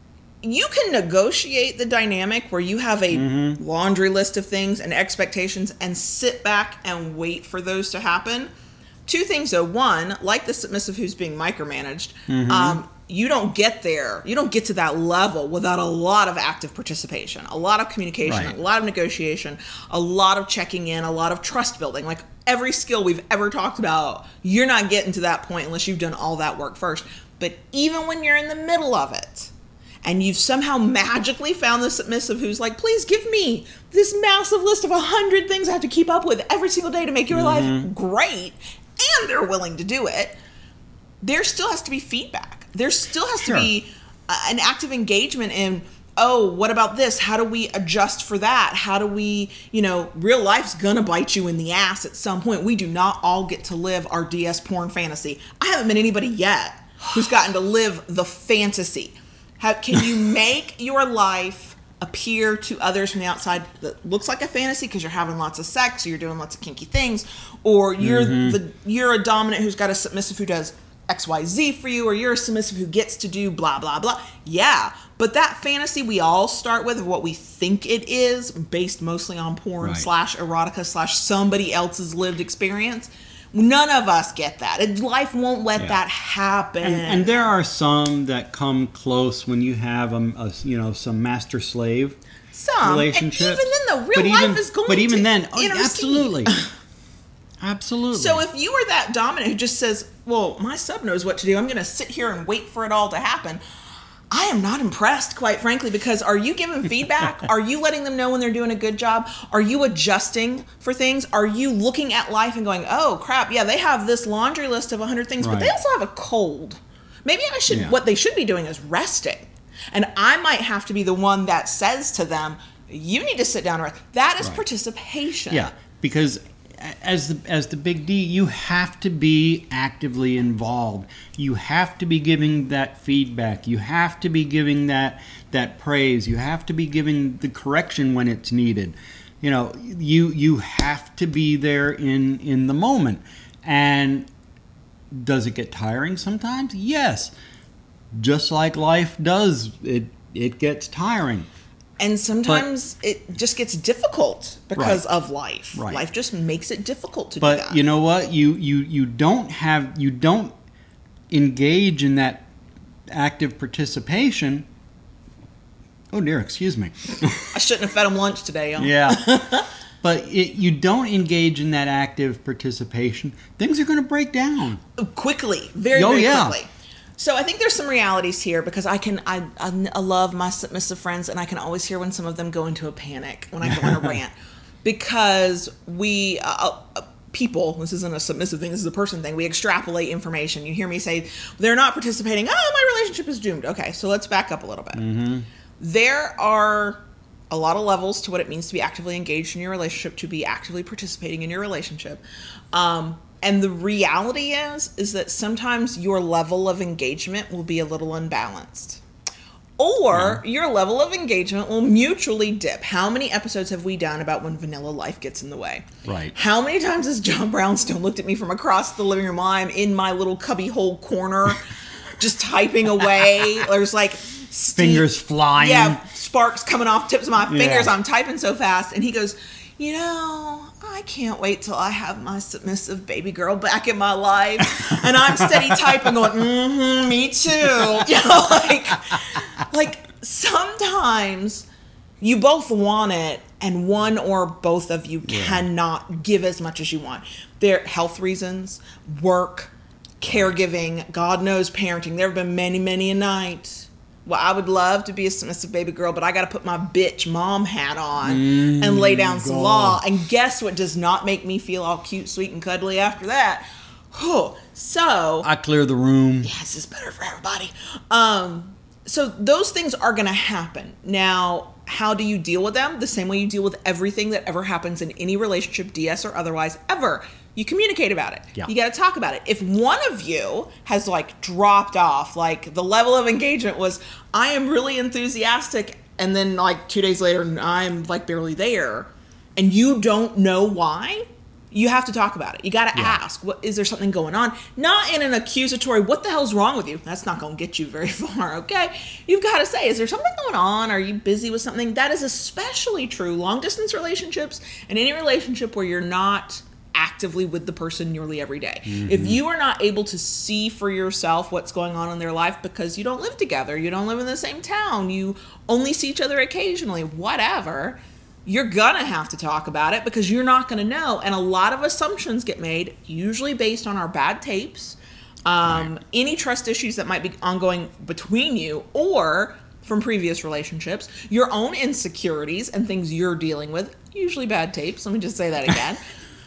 you can negotiate the dynamic where you have a Mm-hmm. laundry list of things and expectations and sit back and wait for those to happen. Two things though. One, like the submissive who's being micromanaged, Mm-hmm. um, you don't get there. You don't get to that level without a lot of active participation, a lot of communication, Right. a lot of negotiation, a lot of checking in, a lot of trust building. Like every skill we've ever talked about, you're not getting to that point unless you've done all that work first. But even when you're in the middle of it, and you've somehow magically found the submissive who's like, please give me this massive list of a hundred things I have to keep up with every single day to make your life great, and they're willing to do it, there still has to be feedback. There still has Sure. to be uh, an active engagement in, oh, what about this? How do we adjust for that? How do we, you know, real life's gonna bite you in the ass at some point. We do not all get to live our D S porn fantasy. I haven't met anybody yet who's gotten to live the fantasy. How can you make your life appear to others from the outside that looks like a fantasy because you're having lots of sex or you're doing lots of kinky things, or you're Mm-hmm. the you're a dominant who's got a submissive who does X Y Z for you, or you're a submissive who gets to do blah blah blah. Yeah, but that fantasy we all start with of what we think it is, based mostly on porn Right. slash erotica slash somebody else's lived experience. None of us get that. It, life won't let Yeah. that happen. And, and there are some that come close when you have um, a, you know, some master slave Some relationship. And even then, the real but life even, is going But even to then, oh, intercede. absolutely, absolutely. So if you are that dominant who just says, well, my sub knows what to do, I'm going to sit here and wait for it all to happen, I am not impressed, quite frankly, because are you giving feedback? Are you letting them know when they're doing a good job? Are you adjusting for things? Are you looking at life and going, oh, crap, yeah, they have this laundry list of one hundred things, but they Right. also have a cold. Maybe I should, Yeah. what they should be doing is resting. And I might have to be the one that says to them, you need to sit down and rest. That is Right. participation. Yeah, because as the as the big D, you have to be actively involved. You have to be giving that feedback. You have to be giving that that praise. You have to be giving the correction when it's needed. You know, you you have to be there in in the moment. And does it get tiring sometimes? Yes. Just like life does, it it gets tiring. And sometimes it just gets difficult because Right. of life. Right. Life just makes it difficult to do But that. you know what? You you you don't have you don't engage in that active participation. Oh dear, excuse me. I shouldn't have fed him lunch today, y'all. Yeah. But it, you don't engage in that active participation, things are going to break down. Quickly, very, Oh, very yeah. quickly. So I think there's some realities here because I can I, I I love my submissive friends and I can always hear when some of them go into a panic when I go on a rant because we uh, uh, people, this isn't a submissive thing, this is a person thing, we extrapolate information. You hear me say they're not participating, oh, my relationship is doomed. Okay, so let's back up a little bit. Mm-hmm. There are a lot of levels to what it means to be actively engaged in your relationship, to be actively participating in your relationship. Um, and the reality is, is that sometimes your level of engagement will be a little unbalanced. Or Yeah. your level of engagement will mutually dip. How many episodes have we done about when vanilla life gets in the way? Right. How many times has John Brownstone looked at me from across the living room while I'm in my little cubbyhole corner, just typing away? There's like steam- Fingers flying. Yeah, sparks coming off tips of my fingers. Yeah. I'm typing so fast. And he goes, you know, I can't wait till I have my submissive baby girl back in my life. And I'm steady typing going, mm-hmm, me too. You know, like, like sometimes you both want it and one or both of you Yeah. cannot give as much as you want. There are health reasons, work, caregiving, God knows parenting. There have been many, many a night. Well, I would love to be a submissive baby girl, but I got to put my bitch mom hat on and lay down some God. law. And guess what does not make me feel all cute, sweet, and cuddly after that? Cool. So I clear the room. yeah, this is better for everybody. Um, so those things are going to happen. Now, how do you deal with them? The same way you deal with everything that ever happens in any relationship, D S or otherwise, ever. You communicate about it. Yeah. You got to talk about it. If one of you has like dropped off, like the level of engagement was, I am really enthusiastic, and then like two days later, I'm like barely there, and you don't know why, you have to talk about it. You got to Yeah. ask, what is there something going on? Not in an accusatory, what the hell's wrong with you? That's not going to get you very far, okay? You've got to say, is there something going on? Are you busy with something? That is especially true long distance relationships and any relationship where you're not actively with the person nearly every day. Mm-hmm. If you are not able to see for yourself what's going on in their life because you don't live together, you don't live in the same town, you only see each other occasionally, whatever, you're gonna have to talk about it because you're not gonna know. And a lot of assumptions get made, usually based on our bad tapes, um, right. any trust issues that might be ongoing between you, or from previous relationships, your own insecurities and things you're dealing with, usually bad tapes. Let me just say that again.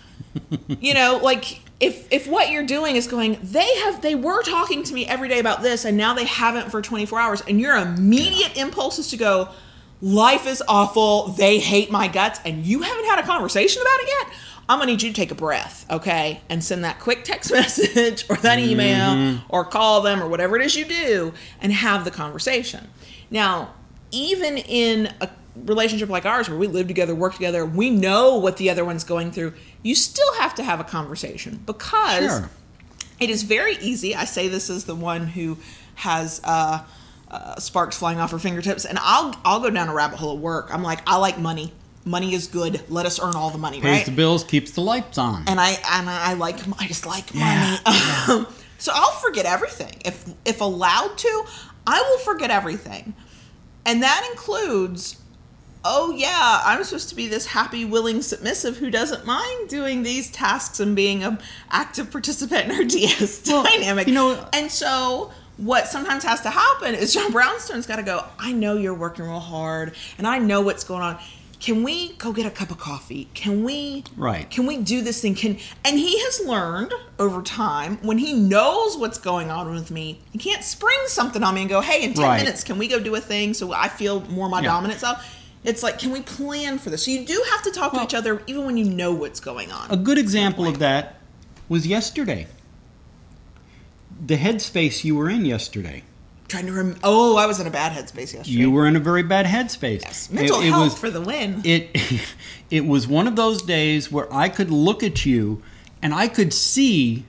You know, like if if what you're doing is going, they have they were talking to me every day about this and now they haven't for twenty-four hours, and your immediate yeah. impulse is to go, life is awful, they hate my guts, and you haven't had a conversation about it yet, I'm gonna need you to take a breath, okay, and send that quick text message or that email mm-hmm. or call them or whatever it is you do and have the conversation. Now, even in a relationship like ours where we live together, work together, we know what the other one's going through, you still have to have a conversation because sure. it is very easy. I say this as the one who has uh, uh, sparks flying off her fingertips, and I'll I'll go down a rabbit hole at work. I'm like, I like money. Money is good. Let us earn all the money, Pays right? the bills, keeps the lights on. And I and I like I just like yeah. money. So I'll forget everything. If if allowed to, I will forget everything. And that includes, oh yeah, I'm supposed to be this happy, willing, submissive who doesn't mind doing these tasks and being an active participant in our D S well, dynamic. You know, and so what sometimes has to happen is John Brownstone's got to go, I know you're working real hard and I know what's going on. Can we go get a cup of coffee? Can we right. Can we do this thing? Can and he has learned over time, when he knows what's going on with me, he can't spring something on me and go, hey, in ten right. minutes, can we go do a thing so I feel more my yeah. dominant self? It's like, can we plan for this? So you do have to talk well, to each other even when you know what's going on. A good example of that was yesterday. The headspace you were in yesterday. Trying to rem- oh, I was in a bad headspace yesterday. You were in a very bad headspace. Yes, mental it, it health was, for the win. It, it was one of those days where I could look at you and I could see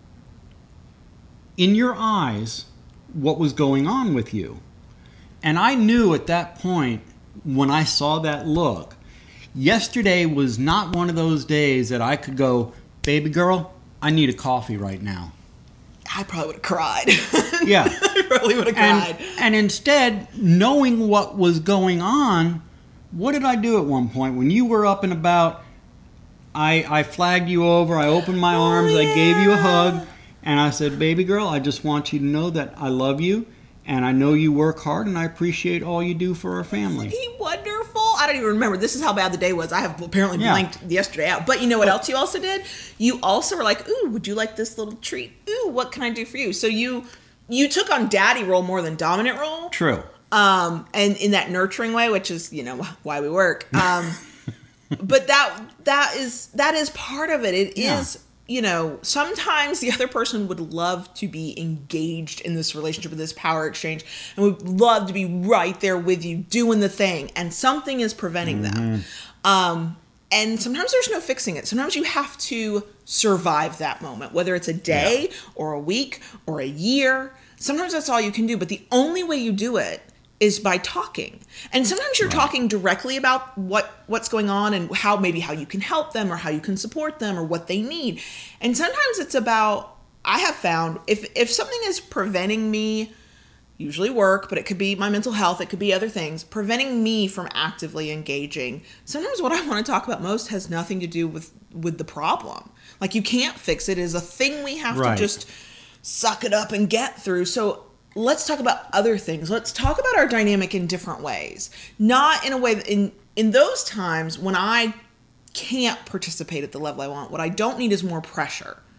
in your eyes what was going on with you. And I knew at that point, when I saw that look, yesterday was not one of those days that I could go, baby girl, I need a coffee right now. I probably would have cried. Yeah. I probably would have cried. And, and instead, knowing what was going on, what did I do at one point? When you were up and about, I, I flagged you over, I opened my oh, arms, yeah. I gave you a hug, and I said, baby girl, I just want you to know that I love you, and I know you work hard, and I appreciate all you do for our family. Isn't he wonderful? I don't even remember. This is how bad the day was. I have apparently yeah. blanked yesterday out. But you know what else you also did? You also were like, ooh, would you like this little treat? Ooh, what can I do for you? So you you took on daddy role more than dominant role. True. Um, and in that nurturing way, which is, you know, why we work. Um, but that that is that is part of it. It yeah. is, you know, sometimes the other person would love to be engaged in this relationship, with this power exchange, and would love to be right there with you doing the thing, and something is preventing mm-hmm. them. Um, and sometimes there's no fixing it. Sometimes you have to survive that moment, whether it's a day yeah. or a week or a year. Sometimes that's all you can do, but the only way you do it is by talking. And sometimes you're right. talking directly about what what's going on and how maybe how you can help them or how you can support them or what they need. And sometimes it's about, I have found, if if something is preventing me, usually work, but it could be my mental health, it could be other things, preventing me from actively engaging. Sometimes what I want to talk about most has nothing to do with, with the problem. Like, you can't fix it. It is a thing we have right. to just suck it up and get through. So let's talk about other things. Let's talk about our dynamic in different ways. Not in a way that in, in those times when I can't participate at the level I want, what I don't need is more pressure.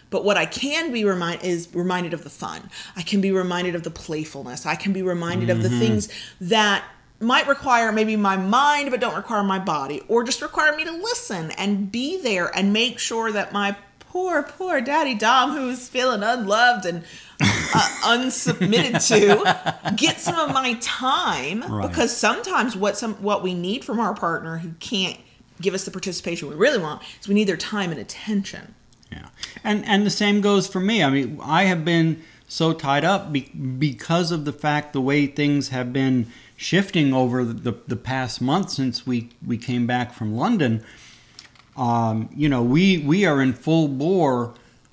But what I can be remind is reminded of the fun. I can be reminded of the playfulness. I can be reminded mm-hmm. of the things that might require maybe my mind, but don't require my body, or just require me to listen and be there and make sure that my poor, poor daddy Dom, who's feeling unloved and uh, unsubmitted to, get some of my time. Right. Because sometimes what some what we need from our partner who can't give us the participation we really want is we need their time and attention. Yeah, and and the same goes for me. I mean, I have been so tied up be, because of the fact the way things have been shifting over the, the past month since we, we came back from London. Um, you know, we, we are in full bore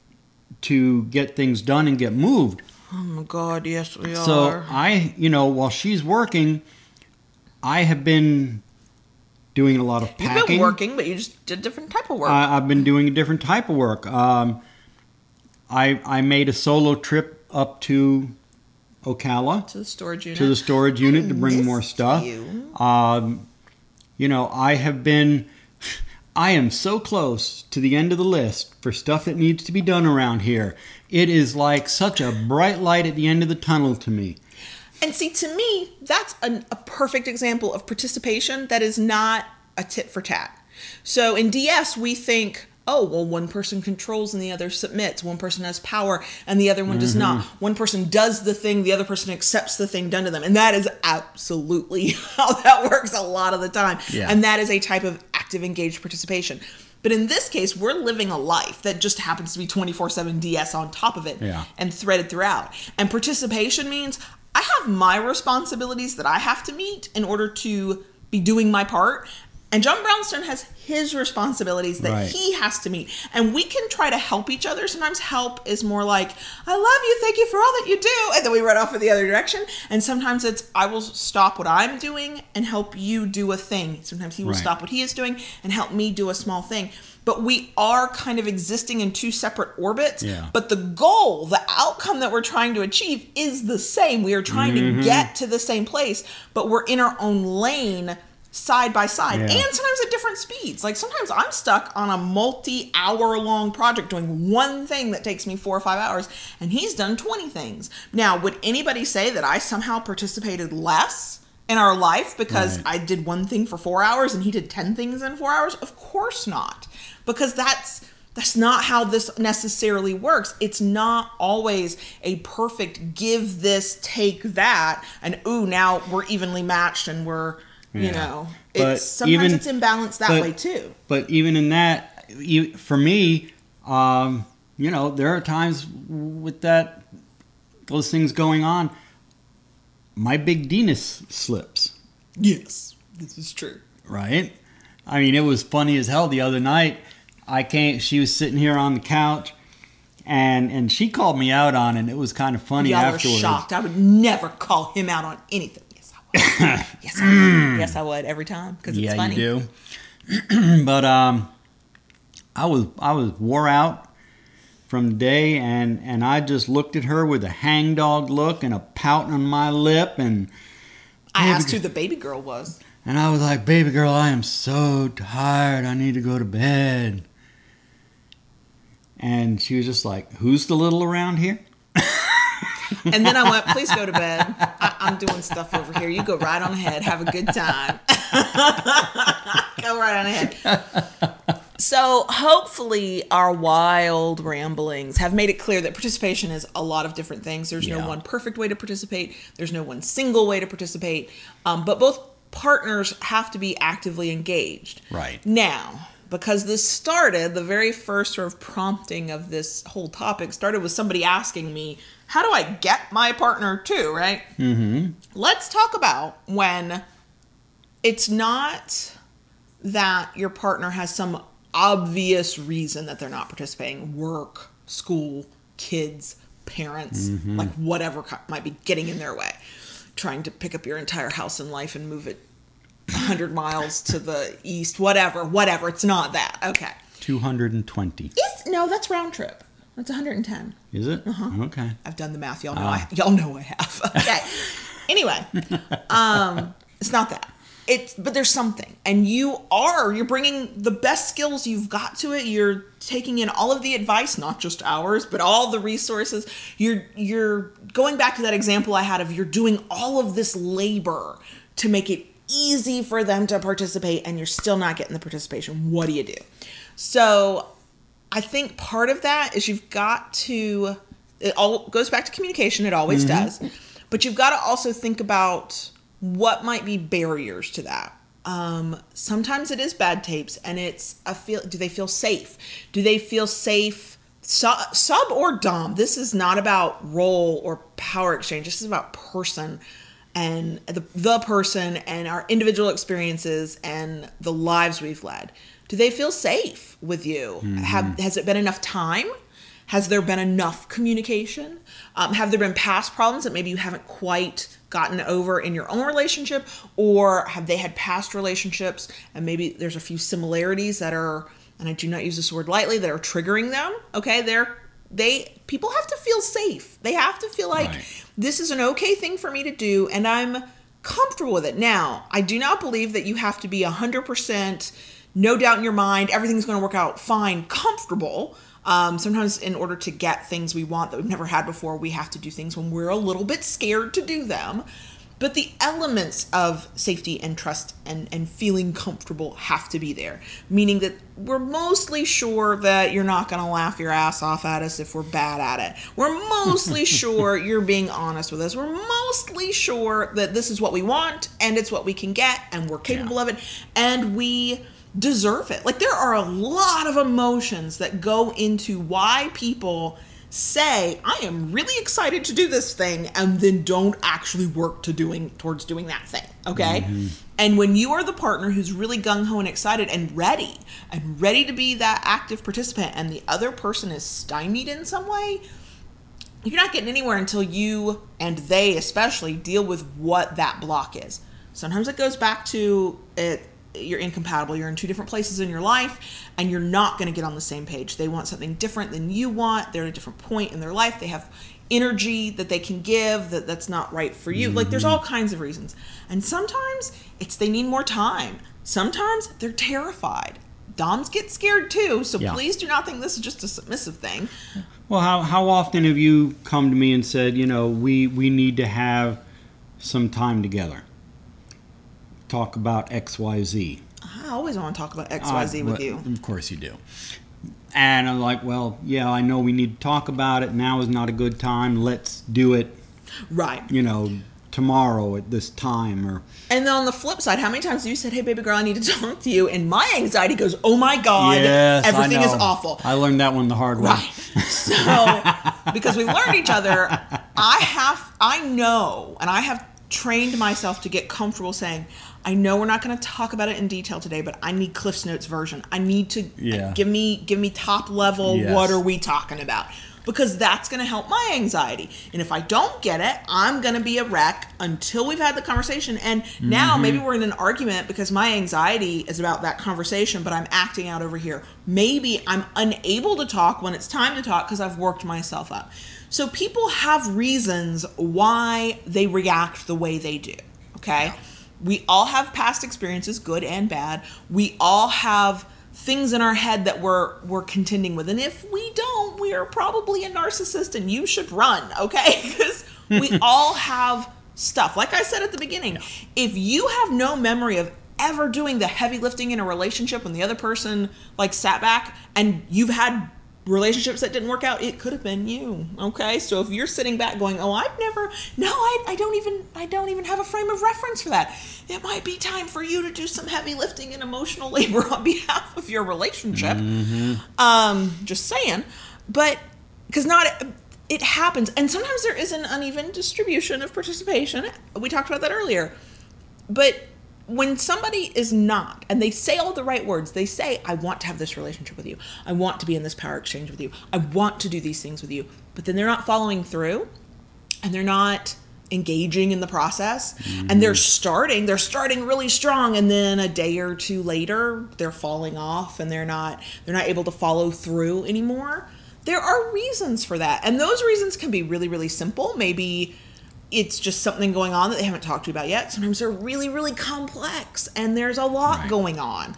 to get things done and get moved. Oh my God, yes we are. So I, you know, while she's working, I have been doing a lot of packing. You've been working, but you just did a different type of work. I, I've been doing a different type of work. Um, I I made a solo trip up to Ocala to the storage unit to the storage unit I to bring more stuff. You. Um, you know, I have been. I am so close to the end of the list for stuff that needs to be done around here. It is like such a bright light at the end of the tunnel to me. And see, to me, that's a, a perfect example of participation that is not a tit for tat. So in D S, we think, oh, well, one person controls and the other submits. One person has power and the other one mm-hmm. does not. One person does the thing, the other person accepts the thing done to them. And that is absolutely how that works a lot of the time. Yeah. And that is a type of active, engaged participation. But in this case, we're living a life that just happens to be twenty-four seven D S on top of it yeah. and threaded throughout. And participation means I have my responsibilities that I have to meet in order to be doing my part. And John Brownstone has his responsibilities that right. he has to meet. And we can try to help each other. Sometimes help is more like, I love you, thank you for all that you do. And then we run off in the other direction. And sometimes it's, I will stop what I'm doing and help you do a thing. Sometimes he will right. stop what he is doing and help me do a small thing. But we are kind of existing in two separate orbits. Yeah. But the goal, the outcome that we're trying to achieve is the same. We are trying mm-hmm. to get to the same place, but we're in our own lane side by side, yeah. and sometimes at different speeds. Like sometimes I'm stuck on a multi-hour long project doing one thing that takes me four or five hours, and he's done twenty things. Now, would anybody say that I somehow participated less in our life because right. I did one thing for four hours and he did ten things in four hours? Of course not, because that's that's not how this necessarily works. It's not always a perfect give this, take that, and ooh, now we're evenly matched and we're You yeah. know, it's, sometimes even, it's imbalanced that but, way too. But even in that, for me, um, you know, there are times with that, those things going on, my big D-ness slips. Yes, this is true. Right? I mean, it was funny as hell the other night. I came, she was sitting here on the couch, and and she called me out on it, and it was kind of funny Y'all afterwards. Y'all are shocked. I would never call him out on anything. yes, I would. Yes, I would every time because it's yeah, funny. Yeah, you do. But um, I was I was wore out from the day, and, and I just looked at her with a hangdog look and a pout on my lip, and I asked who the baby girl was, and I was like, "Baby girl, I am so tired. I need to go to bed." And she was just like, "Who's the little around here?" And then I went, please go to bed. I, I'm doing stuff over here. You go right on ahead. Have a good time. Go right on ahead. So hopefully our wild ramblings have made it clear that participation is a lot of different things. There's yeah. no one perfect way to participate. There's no one single way to participate. Um, but both partners have to be actively engaged. Right. Now, because this started, the very first sort of prompting of this whole topic started with somebody asking me, how do I get my partner to, right? Mm-hmm. Let's talk about when it's not that your partner has some obvious reason that they're not participating. Work, school, kids, parents, mm-hmm. like whatever might be getting in their way. Trying to pick up your entire house and life and move it one hundred miles to the east, whatever, whatever. It's not that. Okay. two hundred twenty. Is, no, that's round trip. That's one hundred ten. Is it? Uh-huh. Okay. I've done the math. Y'all know. Uh. I, y'all know I have. Okay. Anyway, um, it's not that. It's, but there's something, and you are, you're bringing the best skills you've got to it. You're taking in all of the advice, not just ours, but all the resources. You're, you're going back to that example I had of you're doing all of this labor to make it easy for them to participate, and you're still not getting the participation. What do you do? So I think part of that is you've got to, it all goes back to communication. It always mm-hmm. does, but you've got to also think about what might be barriers to that. Um, sometimes it is bad tapes, and it's a feel. Do they feel safe? Do they feel safe? Sub, sub or dom. This is not about role or power exchange. This is about person and the the person and our individual experiences and the lives we've led. Do they feel safe with you? Mm-hmm. Have has it been enough time? Has there been enough communication? Um, have there been past problems that maybe you haven't quite gotten over in your own relationship, or have they had past relationships and maybe there's a few similarities that are, and I do not use this word lightly, that are triggering them? Okay, they're they people have to feel safe. They have to feel like right. This is an okay thing for me to do, and I'm comfortable with it. Now, I do not believe that you have to be one hundred percent no doubt in your mind, everything's going to work out fine, comfortable. Um, sometimes in order to get things we want that we've never had before, we have to do things when we're a little bit scared to do them. But the elements of safety and trust and, and feeling comfortable have to be there. Meaning that we're mostly sure that you're not going to laugh your ass off at us if we're bad at it. We're mostly sure you're being honest with us. We're mostly sure that this is what we want and it's what we can get and we're capable yeah. of it. And we deserve it. Like, there are a lot of emotions that go into why people say, I am really excited to do this thing, and then don't actually work to doing towards doing that thing. Okay. Mm-hmm. And when you are the partner who's really gung-ho and excited and ready and ready to be that active participant, and the other person is stymied in some way, you're not getting anywhere until you and they especially deal with what that block is. Sometimes it goes back to it. You're incompatible. You're in two different places in your life, and you're not going to get on the same page. They want something different than you want. They're at a different point in their life. They have energy that they can give that that's not right for you. Mm-hmm. Like, there's all kinds of reasons. And sometimes it's they need more time. Sometimes they're terrified. Doms get scared too, so yeah. please do not think this is just a submissive thing. Well, how how often have you come to me and said, you know, we, we need to have some time together? Talk about X Y Z. I always want to talk about X Y Z uh, with well, you. Of course you do. And I'm like, well, yeah, I know we need to talk about it. Now is not a good time. Let's do it. Right. You know, tomorrow at this time. Or. And then on the flip side, how many times have you said, hey, baby girl, I need to talk to you? And my anxiety goes, oh my God, yes, everything I know. is awful. I learned that one the hard way. Right. So, because we've learned each other, I have, I know, and I have trained myself to get comfortable saying, I know we're not going to talk about it in detail today, but I need Cliff's Notes version. I need to yeah. give me give me top level. Yes. What are we talking about? Because that's going to help my anxiety. And if I don't get it, I'm going to be a wreck until we've had the conversation. And mm-hmm. now maybe we're in an argument because my anxiety is about that conversation, but I'm acting out over here. Maybe I'm unable to talk when it's time to talk because I've worked myself up. So people have reasons why they react the way they do. Okay? Yeah. We all have past experiences, good and bad. We all have things in our head that we're we're contending with. And if we don't, we are probably a narcissist and you should run, okay? Because we all have stuff. Like I said at the beginning, if you have no memory of ever doing the heavy lifting in a relationship when the other person like sat back, and you've had relationships that didn't work out, it could have been you. Okay, so if you're sitting back going, oh, I've never, no, I, I don't even, I don't even have a frame of reference for that. It might be time for you to do some heavy lifting and emotional labor on behalf of your relationship. Mm-hmm. Um, just saying, but because not, it happens, and sometimes there is an uneven distribution of participation. We talked about that earlier, but when somebody is not, and they say all the right words, they say, I want to have this relationship with you. I want to be in this power exchange with you. I want to do these things with you. But then they're not following through, and they're not engaging in the process. Mm-hmm. And they're starting, they're starting really strong. And then a day or two later, they're falling off and they're not, they're not able to follow through anymore. There are reasons for that. And those reasons can be really, really simple. Maybe it's just something going on that they haven't talked to you about yet. Sometimes they're really, really complex and there's a lot Right. going on.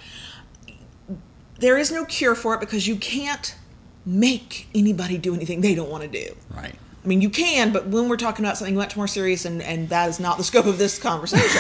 There is no cure for it because you can't make anybody do anything they don't want to do. Right. I mean, you can, but when we're talking about something much more serious, and, and that is not the scope of this conversation.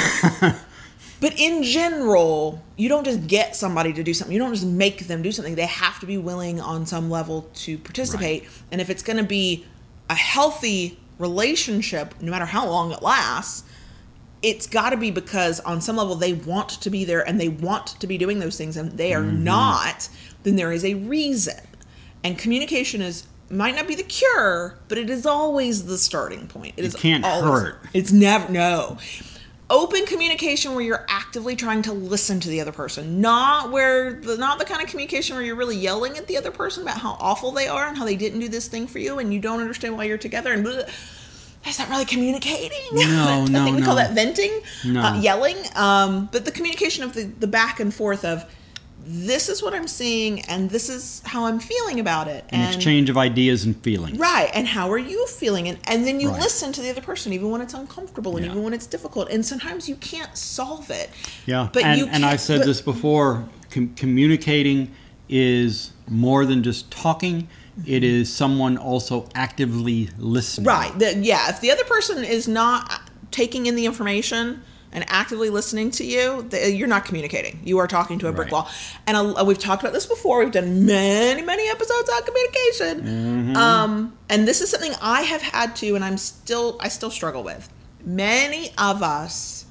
But in general, you don't just get somebody to do something. You don't just make them do something. They have to be willing on some level to participate. Right. And if it's going to be a healthy relationship, no matter how long it lasts, it's got to be because on some level they want to be there and they want to be doing those things, and they are Mm-hmm. not, then there is a reason. And communication is might not be the cure, but it is always the starting point. It, It is can't always, hurt. It's never, no. Open communication where you're actively trying to listen to the other person, not where the not the kind of communication where you're really yelling at the other person about how awful they are and how they didn't do this thing for you and you don't understand why you're together and blah, blah. That's not really communicating. No, I no, think we no. call that venting, No. uh, yelling. Um, but the communication of the, the back and forth of this is what I'm seeing and this is how I'm feeling about it. An and exchange of ideas and feelings. Right, and how are you feeling? And and then you Right. listen to the other person, even when it's uncomfortable, and Yeah. even when it's difficult. And sometimes you can't solve it. Yeah, but and, you and I can't- said but- this before, com- communicating is more than just talking. It is someone also actively listening. Right. The, yeah. If the other person is not taking in the information and actively listening to you, the, you're not communicating. You are talking to a brick Right. wall. And uh, we've talked about this before. We've done many, many episodes on communication. Mm-hmm. Um, and this is something I have had to, and I'm still, I still struggle with. Many of us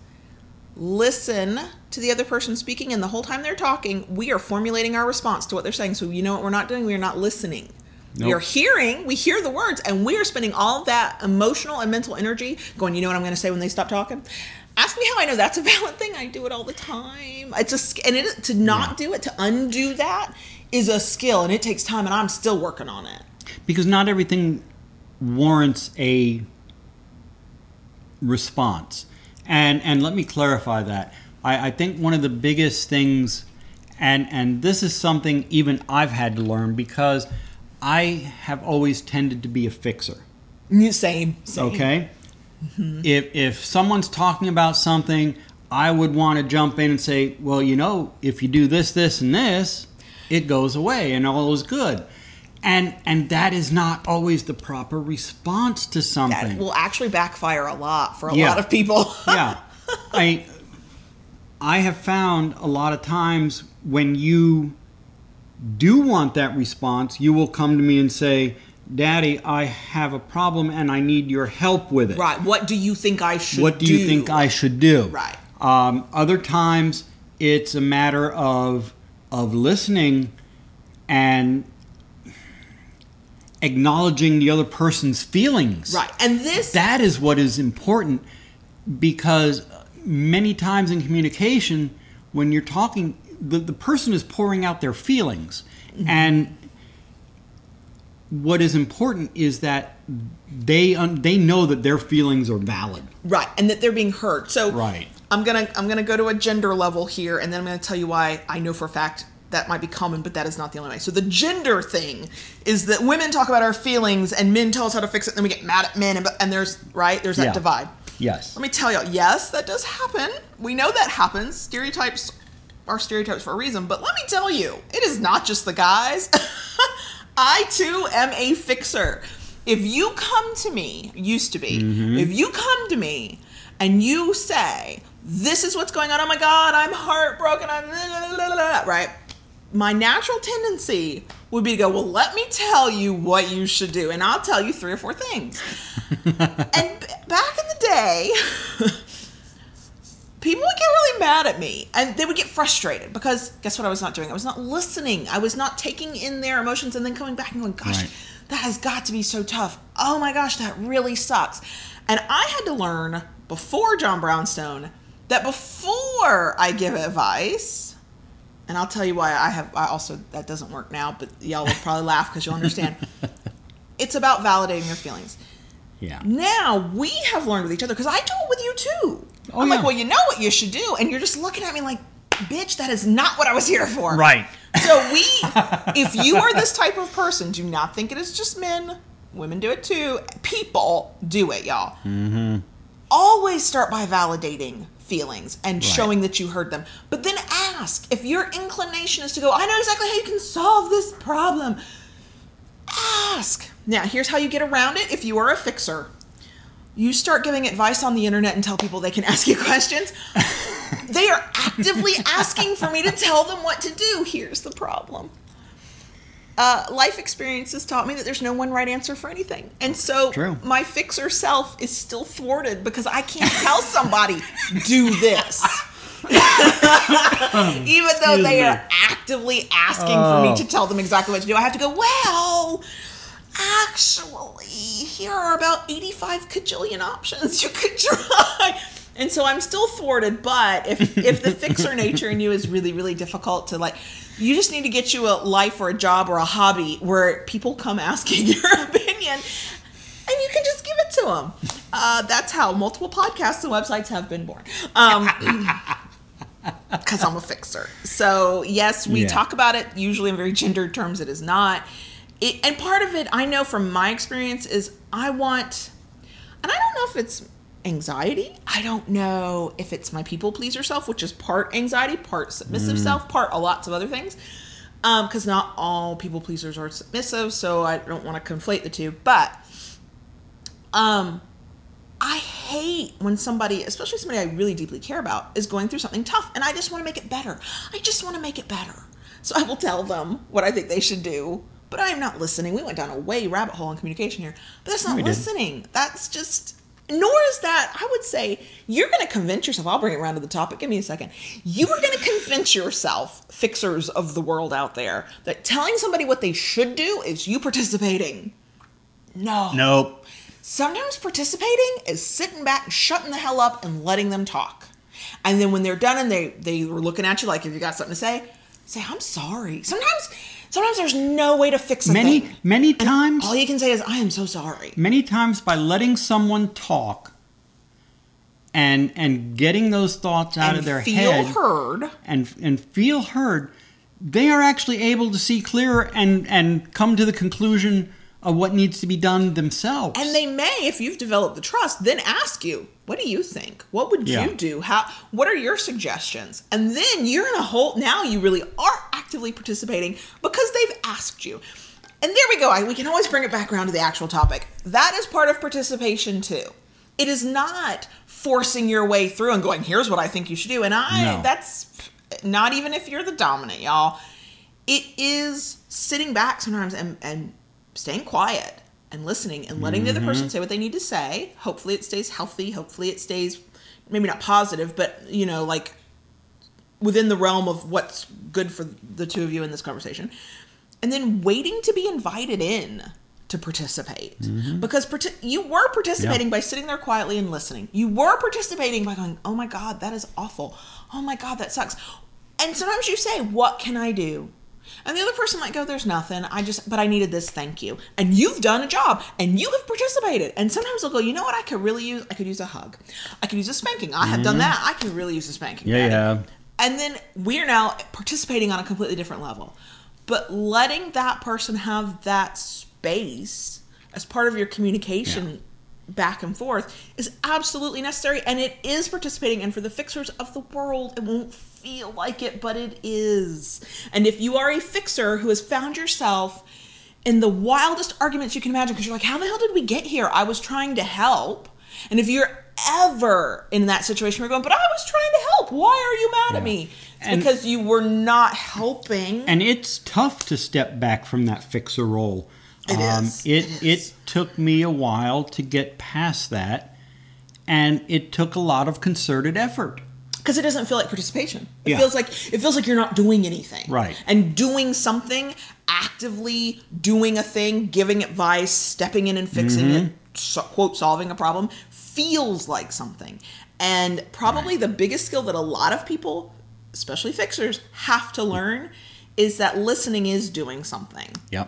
listen to the other person speaking, and the whole time they're talking, we are formulating our response to what they're saying. So you know what we're not doing? We are not listening. We Nope. are hearing, we hear the words, and we are spending all of that emotional and mental energy going, you know what I'm going to say when they stop talking? Ask me how I know that's a valid thing. I do it all the time. It's a sk- and it, to not Yeah. do it, to undo that is a skill, and it takes time, and I'm still working on it. Because not everything warrants a response. And and let me clarify that. I, I think one of the biggest things, and and this is something even I've had to learn because I have always tended to be a fixer. Same. Same. Okay? If if someone's talking about something, I would want to jump in and say, well, you know, if you do this, this, and this, it goes away and all is good. And and that is not always the proper response to something. That will actually backfire a lot for a Yeah. lot of people. Yeah. I I have found a lot of times when you do want that response, you will come to me and say, Daddy, I have a problem and I need your help with it. Right. What do you think I should do? What do you think I should do? Right. Um, other times, it's a matter of of listening and acknowledging the other person's feelings. Right. And this That is what is important, because many times in communication, when you're talking, the, the person is pouring out their feelings. Mm-hmm. And what is important is that they un, they know that their feelings are valid. right, and that they're being heard. So Right. I'm gonna I'm gonna go to a gender level here, and then I'm gonna tell you why I know for a fact that might be common, but that is not the only way. So the gender thing is that women talk about our feelings, and men tell us how to fix it, and then we get mad at men, and, and there's right there's that Yeah. divide. Yes. Let me tell y'all, yes, that does happen. We know that happens. Stereotypes are stereotypes for a reason, but let me tell you, it is not just the guys. I too am a fixer. If you come to me, used to be, Mm-hmm. if you come to me and you say, this is what's going on, oh my God, I'm heartbroken, I'm blah, blah, blah, blah, right? My natural tendency would be to go, well, let me tell you what you should do. And I'll tell you three or four things. And b- back in the day, people would get really mad at me and they would get frustrated because guess what I was not doing? I was not listening. I was not taking in their emotions and then coming back and going, gosh, Right. that has got to be so tough. Oh my gosh, that really sucks. And I had to learn before John Brownstone that before I give advice, and I'll tell you why I have, I also, that doesn't work now, but y'all will probably laugh because you'll understand. It's about validating your feelings. Yeah. Now we have learned with each other because I do it with you too. Oh, I'm yeah. like, well, you know what you should do, and you're just looking at me like, bitch, that is not what I was here for. Right. So we, if you are this type of person, do not think it is just men. Women do it too. People do it, y'all. Mm-hmm. always start by validating feelings and Right. showing that you heard them. But then ask if your inclination is to go, I know exactly how you can solve this problem. Ask. Now, here's how you get around it if you are a fixer. You start giving advice on the internet and tell people they can ask you questions. They are actively asking for me to tell them what to do. Here's the problem. Uh, life experiences taught me that there's no one right answer for anything. And so True. my fixer self is still thwarted because I can't tell somebody, do this. Even though Excuse they me. are actively asking for me to tell them exactly what to do, I have to go, well, actually, here are about eighty-five cajillion options you could try. And so I'm still thwarted, but if, if the fixer nature in you is really, really difficult to like, you just need to get you a life or a job or a hobby where people come asking your opinion and you can just give it to them. Uh, that's how multiple podcasts and websites have been born. Um, because I'm a fixer. So yes, we Yeah. talk about it usually in very gendered terms. It is not. It, and part of it, I know from my experience, is I want, and I don't know if it's anxiety. I don't know if it's my people pleaser self, which is part anxiety, part submissive self, part a lots of other things. Um, because not all people pleasers are submissive, so I don't want to conflate the two. But um, I hate when somebody, especially somebody I really deeply care about, is going through something tough, and I just want to make it better. I just want to make it better. So I will tell them what I think they should do, but I am not listening. We went down a way rabbit hole in communication here, but that's not We did. listening. That's just, nor is that, I would say, you're going to convince yourself, I'll bring it around to the topic, give me a second. You are going to convince yourself, fixers of the world out there, that telling somebody what they should do is you participating. No. Nope. Sometimes participating is sitting back, shutting the hell up, and letting them talk. And then when they're done and they, they were looking at you like, if you got something to say, say, I'm sorry. Sometimes sometimes there's no way to fix a Many, thing. many And times, all you can say is, I am so sorry. many times by letting someone talk and and getting those thoughts out and of their feel head heard. and and feel heard, they are actually able to see clearer and and come to the conclusion of what needs to be done themselves. And they may, if you've developed the trust, then ask you, what do you think? What would Yeah. you do? How? What are your suggestions? And then you're in a whole, now you really are actively participating because they've asked you. And there we go. I, we can always bring it back around to the actual topic. That is part of participation too. It is not forcing your way through and going, here's what I think you should do. And I, No. that's not even if you're the dominant, y'all. It is sitting back sometimes and, and staying quiet and listening and letting the other person say what they need to say. Hopefully it stays healthy. Hopefully it stays maybe not positive, but, you know, like within the realm of what's good for the two of you in this conversation. And then waiting to be invited in to participate. Because parti- you were participating Yeah. by sitting there quietly and listening. You were participating by going, oh my God, that is awful. Oh my God, that sucks. And sometimes you say, what can I do? And the other person might go, there's nothing. I just, but I needed this. Thank you. And you've done a job and you have participated. And sometimes they'll go, you know what? I could really use, I could use a hug. I could use a spanking. I have done that. I could really use a spanking. Yeah, Daddy. yeah. And then we're now participating on a completely different level. But letting that person have that space as part of your communication Yeah. back and forth is absolutely necessary. And it is participating. And for the fixers of the world, it won't feel like it, but it is. And if you are a fixer who has found yourself in the wildest arguments you can imagine, because you're like, how the hell did we get here? I was trying to help. And if you're ever in that situation where you're going, but I was trying to help. Why are you mad at Yeah. me? It's And- because you were not helping. And it's tough to step back from that fixer role. It is. It, It it is. took me a while to get past that, and it took a lot of concerted effort. Because it doesn't feel like participation. It Yeah. feels like it feels like you're not doing anything. Right. And doing something, actively doing a thing, giving advice, stepping in and fixing Mm-hmm. it, so, quote, solving a problem, feels like something. And probably the biggest skill that a lot of people, especially fixers, have to learn is that listening is doing something. Yep.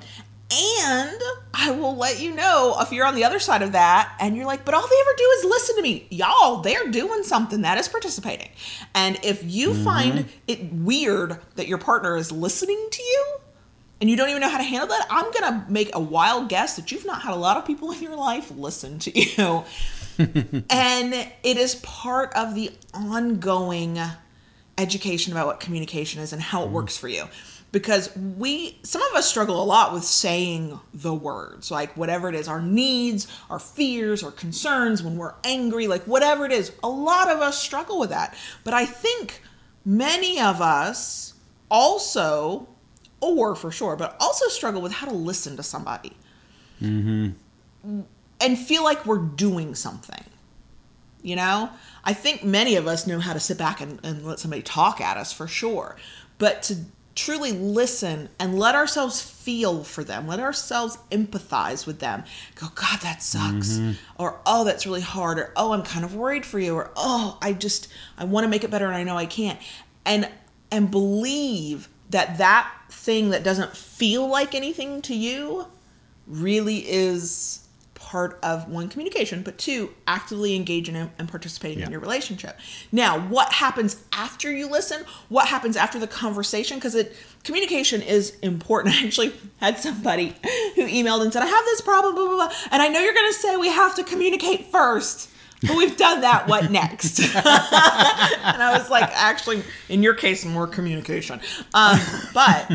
And I will let you know if you're on the other side of that and you're like, but all they ever do is listen to me. Y'all, they're doing something. That is participating. And if you find it weird that your partner is listening to you and you don't even know how to handle that, I'm going to make a wild guess that you've not had a lot of people in your life listen to you. And it is part of the ongoing education about what communication is and how it works for you. Because we, some of us struggle a lot with saying the words, like whatever it is, our needs, our fears, our concerns, when we're angry, like whatever it is, a lot of us struggle with that. But I think many of us also, or for sure, but also struggle with how to listen to somebody. Mm-hmm. And feel like we're doing something. You know, I think many of us know how to sit back and, and let somebody talk at us for sure. But to truly listen and let ourselves feel for them, let ourselves empathize with them, go, God, that sucks. Mm-hmm. Or, oh, that's really hard. Or, oh, I'm kind of worried for you. Or, oh, I just, I want to make it better and I know I can't. And, and believe that that thing that doesn't feel like anything to you really is part of, one, communication, but two, actively engaging in and participating yeah. in your relationship. Now, what happens after you listen? What happens after the conversation? Because it communication is important. I actually had somebody who emailed and said, I have this problem, blah, blah, blah. And I know you're going to say we have to communicate first, but we've done that. What next? And I was like, actually, in your case, more communication. Um, but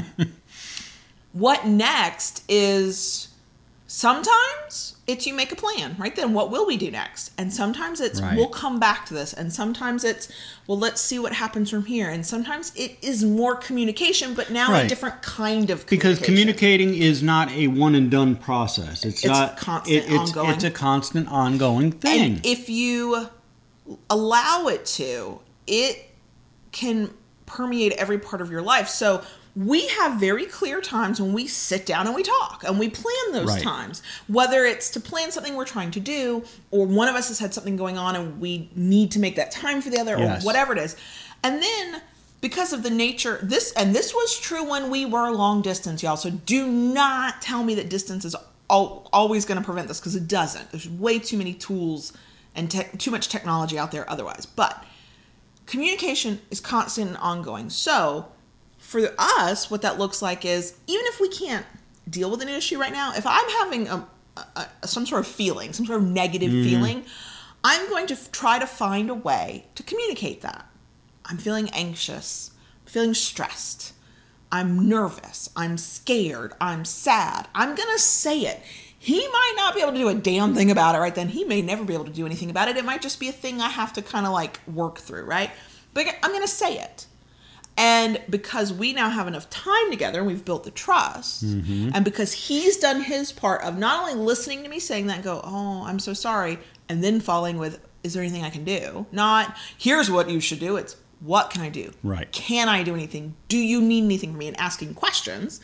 what next is sometimes it's you make a plan, right? Then what will we do next? And sometimes it's right. we'll come back to this. And sometimes it's, well, let's see what happens from here. And sometimes it is more communication, but now right. a different kind of communication. Because communicating is not a one and done process. It's, it's not constant, it, it's, ongoing. It's a constant ongoing thing. And if you allow it to, it can permeate every part of your life. So we have very clear times when we sit down and we talk and we plan those right. times, whether it's to plan something we're trying to do, or one of us has had something going on and we need to make that time for the other, yes. or whatever it is. And then because of the nature, this, and this was true when we were long distance, y'all. So do not tell me that distance is al- always going to prevent this, because it doesn't. There's way too many tools and te- too much technology out there otherwise. But communication is constant and ongoing. So for us, what that looks like is, even if we can't deal with an issue right now, if I'm having a, a, a some sort of feeling, some sort of negative mm. feeling, I'm going to f- try to find a way to communicate that. I'm feeling anxious, I'm feeling stressed, I'm nervous, I'm scared, I'm sad. I'm going to say it. He might not be able to do a damn thing about it right then. He may never be able to do anything about it. It might just be a thing I have to kind of like work through, right? But I'm going to say it. And because we now have enough time together and we've built the trust, mm-hmm. and because he's done his part of not only listening to me saying that and go, oh, I'm so sorry, and then following with, is there anything I can do? Not, here's what you should do. It's, what can I do? Right. Can I do anything? Do you need anything from me? And asking questions.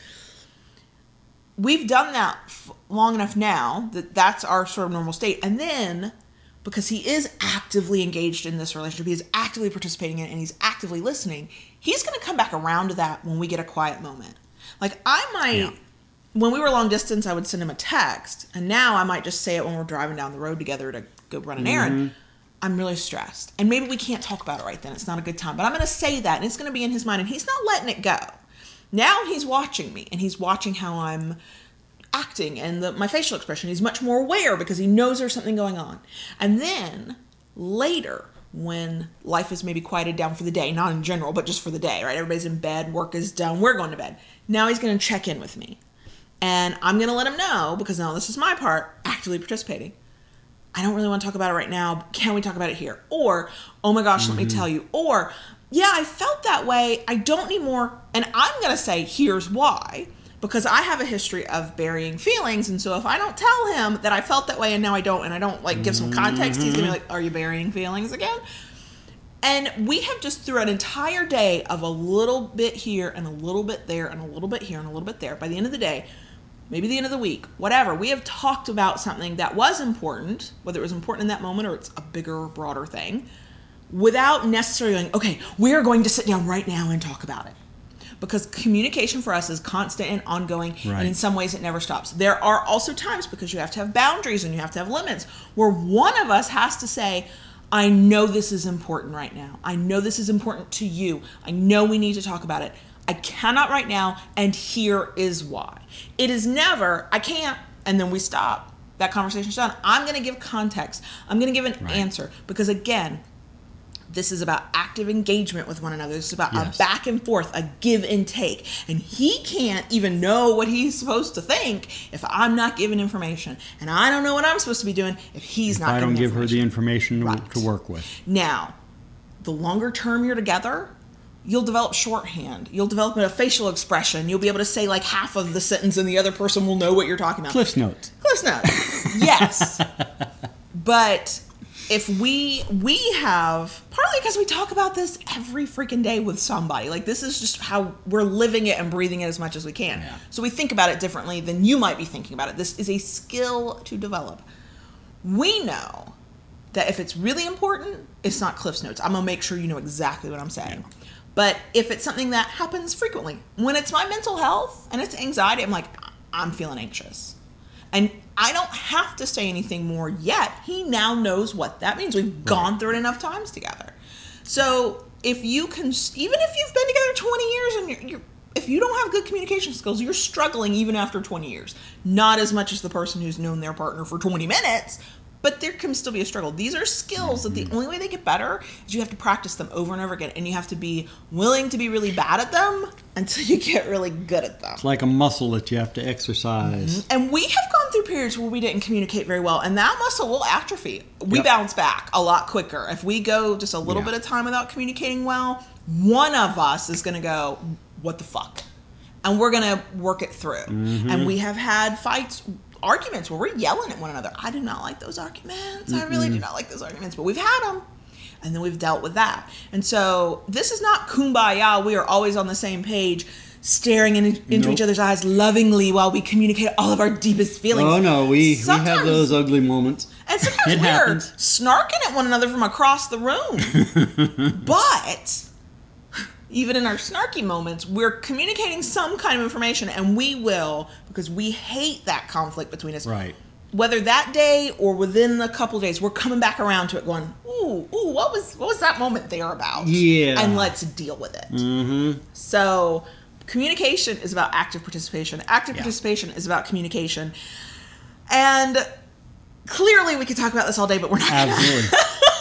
We've done that f- long enough now that that's our sort of normal state. And then, because he is actively engaged in this relationship, he is actively participating in it, and he's actively listening, he's going to come back around to that when we get a quiet moment. Like I might, yeah. when we were long distance, I would send him a text, and now I might just say it when we're driving down the road together to go run an mm-hmm. errand. I'm really stressed. And maybe we can't talk about it right then. It's not a good time. But I'm going to say that, and it's going to be in his mind, and he's not letting it go. Now he's watching me, and he's watching how I'm acting and the, my facial expression. He's much more aware because he knows there's something going on. And then later, when life is maybe quieted down for the day, not in general, but just for the day, right? Everybody's in bed, work is done, we're going to bed. Now he's going to check in with me. And I'm going to let him know, because now this is my part, actively participating. I don't really want to talk about it right now. Can we talk about it here? Or, oh my gosh, mm-hmm. let me tell you. Or, yeah, I felt that way. I don't need more. And I'm going to say, here's why. Because I have a history of burying feelings. And so if I don't tell him that I felt that way and now I don't, and I don't like give some context, he's going to be like, are you burying feelings again? And we have just through an entire day of a little bit here and a little bit there and a little bit here and a little bit there. By the end of the day, maybe the end of the week, whatever, we have talked about something that was important, whether it was important in that moment or it's a bigger, broader thing, without necessarily going, okay, we're going to sit down right now and talk about it. Because communication for us is constant and ongoing, right. and in some ways it never stops. There are also times, because you have to have boundaries and you have to have limits, where one of us has to say, I know this is important right now. I know this is important to you. I know we need to talk about it. I cannot right now, and here is why. It is never, I can't, and then we stop. that conversation's done, I'm going to give context. I'm going to give an Right. answer. Because again, this is about active engagement with one another. This is about Yes. a back and forth, a give and take. And he can't even know what he's supposed to think if I'm not giving information. And I don't know what I'm supposed to be doing if he's If not I giving don't give her the information. information Right. to, to work with. Now, the longer term you're together, you'll develop shorthand. You'll develop a facial expression. You'll be able to say like half of the sentence and the other person will know what you're talking about. Cliff's Notes. Cliff's Notes. Yes. But if we we have, partly because we talk about this every freaking day with somebody, like this is just how we're living it and breathing it as much as we can. Yeah. So we think about it differently than you might be thinking about it. This is a skill to develop. We know that if it's really important, it's not Cliff's Notes. I'm gonna make sure you know exactly what I'm saying. But if it's something that happens frequently, when it's my mental health and it's anxiety, I'm like, I'm feeling anxious. And I don't have to say anything more yet. He now knows what that means. We've right. gone through it enough times together. So if you can, even if you've been together twenty years and you're, you're if you don't have good communication skills, you're struggling even after twenty years. Not as much as the person who's known their partner for twenty minutes, but there can still be a struggle. These are skills that the only way they get better is you have to practice them over and over again. And you have to be willing to be really bad at them until you get really good at them. It's like a muscle that you have to exercise. Mm-hmm. And we have gone through periods where we didn't communicate very well. And that muscle will atrophy. We Yep. bounce back a lot quicker. If we go just a little Yeah. bit of time without communicating well, one of us is going to go, what the fuck? And we're going to work it through. Mm-hmm. And we have had fights, arguments where we're yelling at one another. I do not like those arguments. Mm-mm. I really do not like those arguments, but we've had them. And then we've dealt with that. And so this is not kumbaya. We are always on the same page, staring in, into Nope. each other's eyes lovingly while we communicate all of our deepest feelings. Oh, no, we, we Sometimes- have those ugly moments. And sometimes It we're happens. snarking at one another from across the room. But even in our snarky moments, we're communicating some kind of information, and we will, because we hate that conflict between us. Right. Whether that day or within a couple days, we're coming back around to it going, ooh, ooh, what was what was that moment there about? Yeah. And let's deal with it. Mm-hmm. So communication is about active participation. Active Yeah. participation is about communication. And clearly we could talk about this all day, but we're not gonna. Absolutely.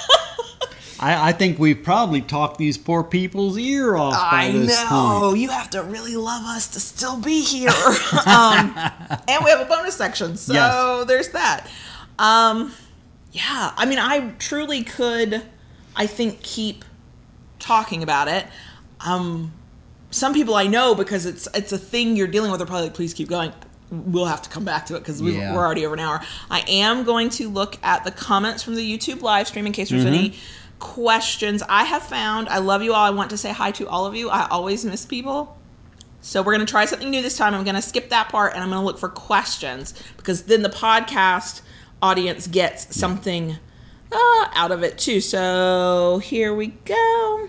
I, I think we've probably talked these poor people's ear off by I this know. point. You have to really love us to still be here. um, and we have a bonus section. So Yes. there's that. Um, yeah. I mean, I truly could, I think, keep talking about it. Um, some people I know, because it's it's a thing you're dealing with, are probably like, please keep going. We'll have to come back to it because Yeah. we're already over an hour. I am going to look at the comments from the YouTube live stream in case there's Mm-hmm. any questions. I have found, I love you all. I want to say hi to all of you. I always miss people. So we're going to try something new this time. I'm going to skip that part and I'm going to look for questions, because then the podcast audience gets something uh, out of it too. So here we go.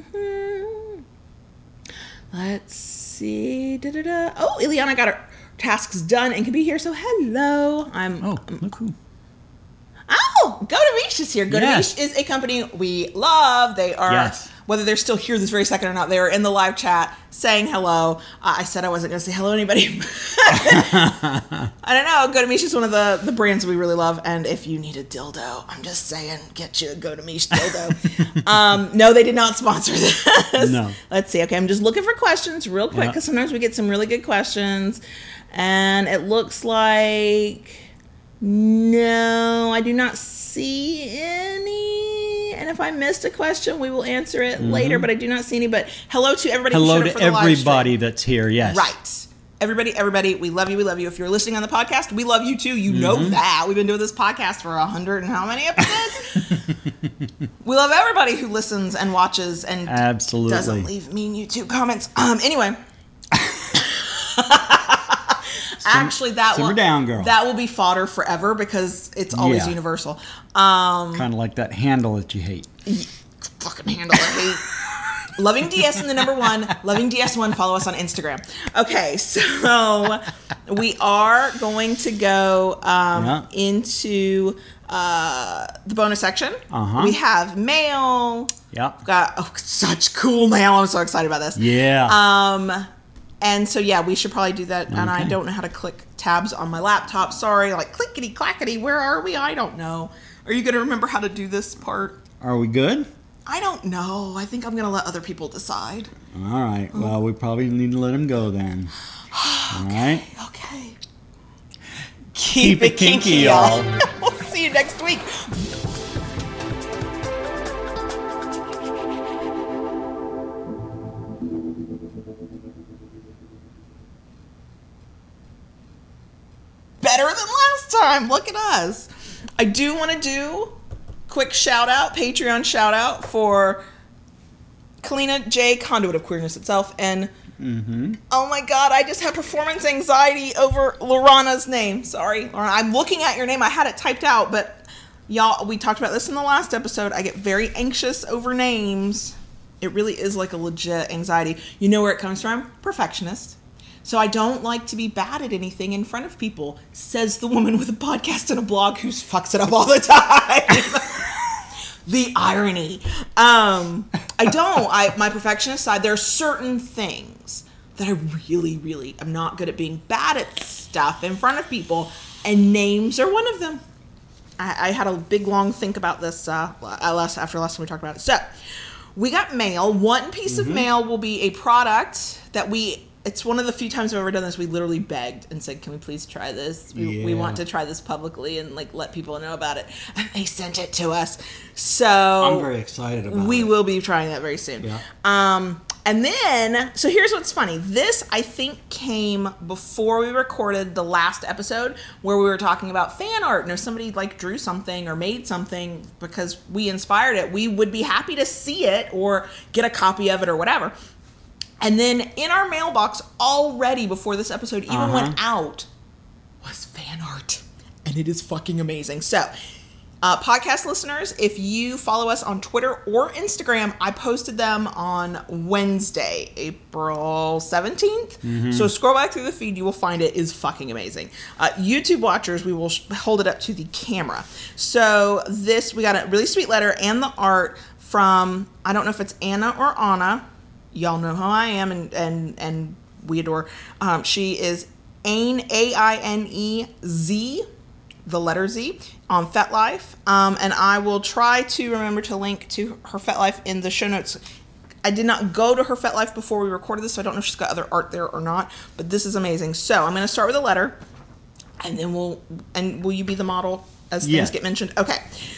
Let's see. Da-da-da. Oh, Ileana got her tasks done and can be here. So hello. I'm. Oh, look who. Oh, Go to Mish is here. Go Yes. to Mish is a company we love. They are, Yes. whether they're still here this very second or not, they are in the live chat saying hello. Uh, I said I wasn't going to say hello to anybody. I don't know. Go to Mish is one of the, the brands we really love. And if you need a dildo, I'm just saying, get you a Go to Mish dildo. um, no, they did not sponsor this. No. Let's see. Okay, I'm just looking for questions real quick, Yeah. because sometimes we get some really good questions. And it looks like... No, I do not see any. And if I missed a question, we will answer it Mm-hmm. later, but I do not see any. But hello to everybody who Hello showed up to for the live stream. everybody that's here, yes. Right. Everybody, everybody, we love you, we love you. If you're listening on the podcast, we love you too. You know Mm-hmm. that. We've been doing this podcast for a hundred and how many episodes? We love everybody who listens and watches and Absolutely. doesn't leave mean YouTube comments. Um. Anyway. Actually, that simmer will down, girl. that will be fodder forever, because it's always Yeah. universal. Um, Kind of like that handle that you hate. fucking handle I hate. Loving D S in the number one. Loving D S one. Follow us on Instagram. Okay, so we are going to go um, Yeah. into uh, the bonus section. Uh-huh. We have mail. Yep. Got oh, such cool mail. I'm so excited about this. Yeah. Um, and so, yeah, we should probably do that. Okay. And I don't know how to click tabs on my laptop. Sorry. Like, clickety clackety. Where are we? I don't know. Are you going to remember how to do this part? Are we good? I don't know. I think I'm going to let other people decide. All right. Well, we probably need to let him go then. All right. Okay. Keep, Keep it kinky, kinky y'all. We'll see you next week. Better than last time. Look at us. I do want to do quick shout out, Patreon shout out for Kalina J, Conduit of Queerness Itself, and mm-hmm. oh my god, I just have performance anxiety over Lorana's name. Sorry, Lorana. I'm looking at your name. I had it typed out, but y'all, we talked about this in the last episode. I get very anxious over names. It really is like a legit anxiety. You know where it comes from? Perfectionist. So I don't like to be bad at anything in front of people, says the woman with a podcast and a blog who fucks it up all the time. The irony. Um, I don't. I my perfectionist side, there are certain things that I really, really am not good at being bad at stuff in front of people, and names are one of them. I, I had a big, long think about this uh, last after last time we talked about it. So we got mail. One piece mm-hmm. of mail will be a product that we... It's one of the few times I've ever done this. We literally begged and said, can we please try this? We, yeah. we want to try this publicly and like let people know about it. And they sent it to us. So I'm very excited about we it. We will be trying that very soon. Yeah. Um, and then, so here's what's funny. This, I think, came before we recorded the last episode where we were talking about fan art. And if somebody like drew something or made something because we inspired it, we would be happy to see it or get a copy of it or whatever. And then in our mailbox already before this episode even uh-huh. went out was fan art. And it is fucking amazing. So, uh, podcast listeners, if you follow us on Twitter or Instagram, I posted them on Wednesday, April seventeenth. Mm-hmm. So scroll back through the feed. You will find it is fucking amazing. Uh, YouTube watchers, we will sh- hold it up to the camera. So this, we got a really sweet letter and the art from, I don't know if it's Anna or Anna. Y'all know who I am, and and, and we adore. Um, she is Aine, A I N E Z, the letter Z, on FetLife. Um, and I will try to remember to link to her FetLife in the show notes. I did not go to her FetLife before we recorded this, so I don't know if she's got other art there or not. But this is amazing. So I'm going to start with a letter, and then we'll, and will you be the model as things yeah. get mentioned? Okay.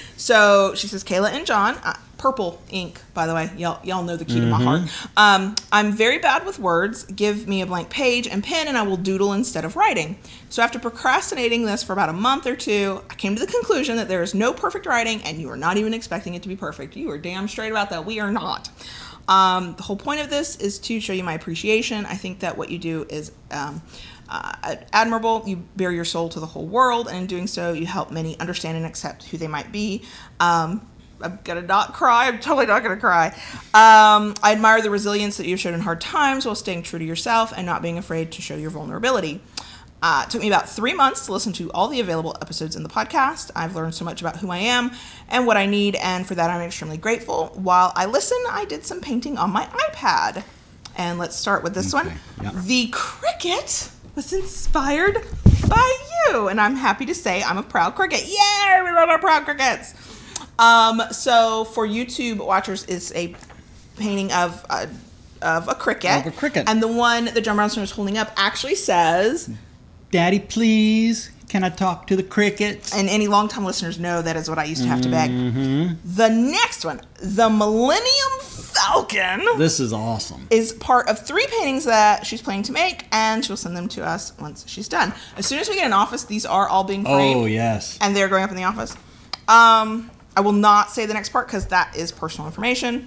So she says, Kayla and John, uh, purple ink, by the way. Y'all, y'all know the key mm-hmm. to my heart. Um, I'm very bad with words. Give me a blank page and pen, and I will doodle instead of writing. So after procrastinating this for about a month or two, I came to the conclusion that there is no perfect writing, and you are not even expecting it to be perfect. You are damn straight about that. We are not. Um, the whole point of this is to show you my appreciation. I think that what you do is... Um, Uh, admirable. You bare your soul to the whole world, and in doing so, you help many understand and accept who they might be. Um, I'm gonna not cry. I'm totally not gonna cry. Um, I admire the resilience that you've shown in hard times while staying true to yourself and not being afraid to show your vulnerability. Uh, it took me about three months to listen to all the available episodes in the podcast. I've learned so much about who I am and what I need, and for that, I'm extremely grateful. While I listen, I did some painting on my iPad. And let's start with this okay. one. Yep. The cricket was inspired by you, and I'm happy to say I'm a proud cricket. Yeah, we love our proud crickets. Um, so for YouTube watchers, it's a painting of a, of a cricket. Of a cricket. And the one that John Brownstone is holding up actually says, Daddy, please, can I talk to the crickets? And any longtime listeners know that is what I used to have to beg. Mm-hmm. The next one, the Millennium Falcon. This is awesome. Is part of three paintings that she's planning to make, and she'll send them to us once she's done. As soon as we get an office, these are all being framed. Oh, yes. And they're going up in the office. Um, I will not say the next part because that is personal information.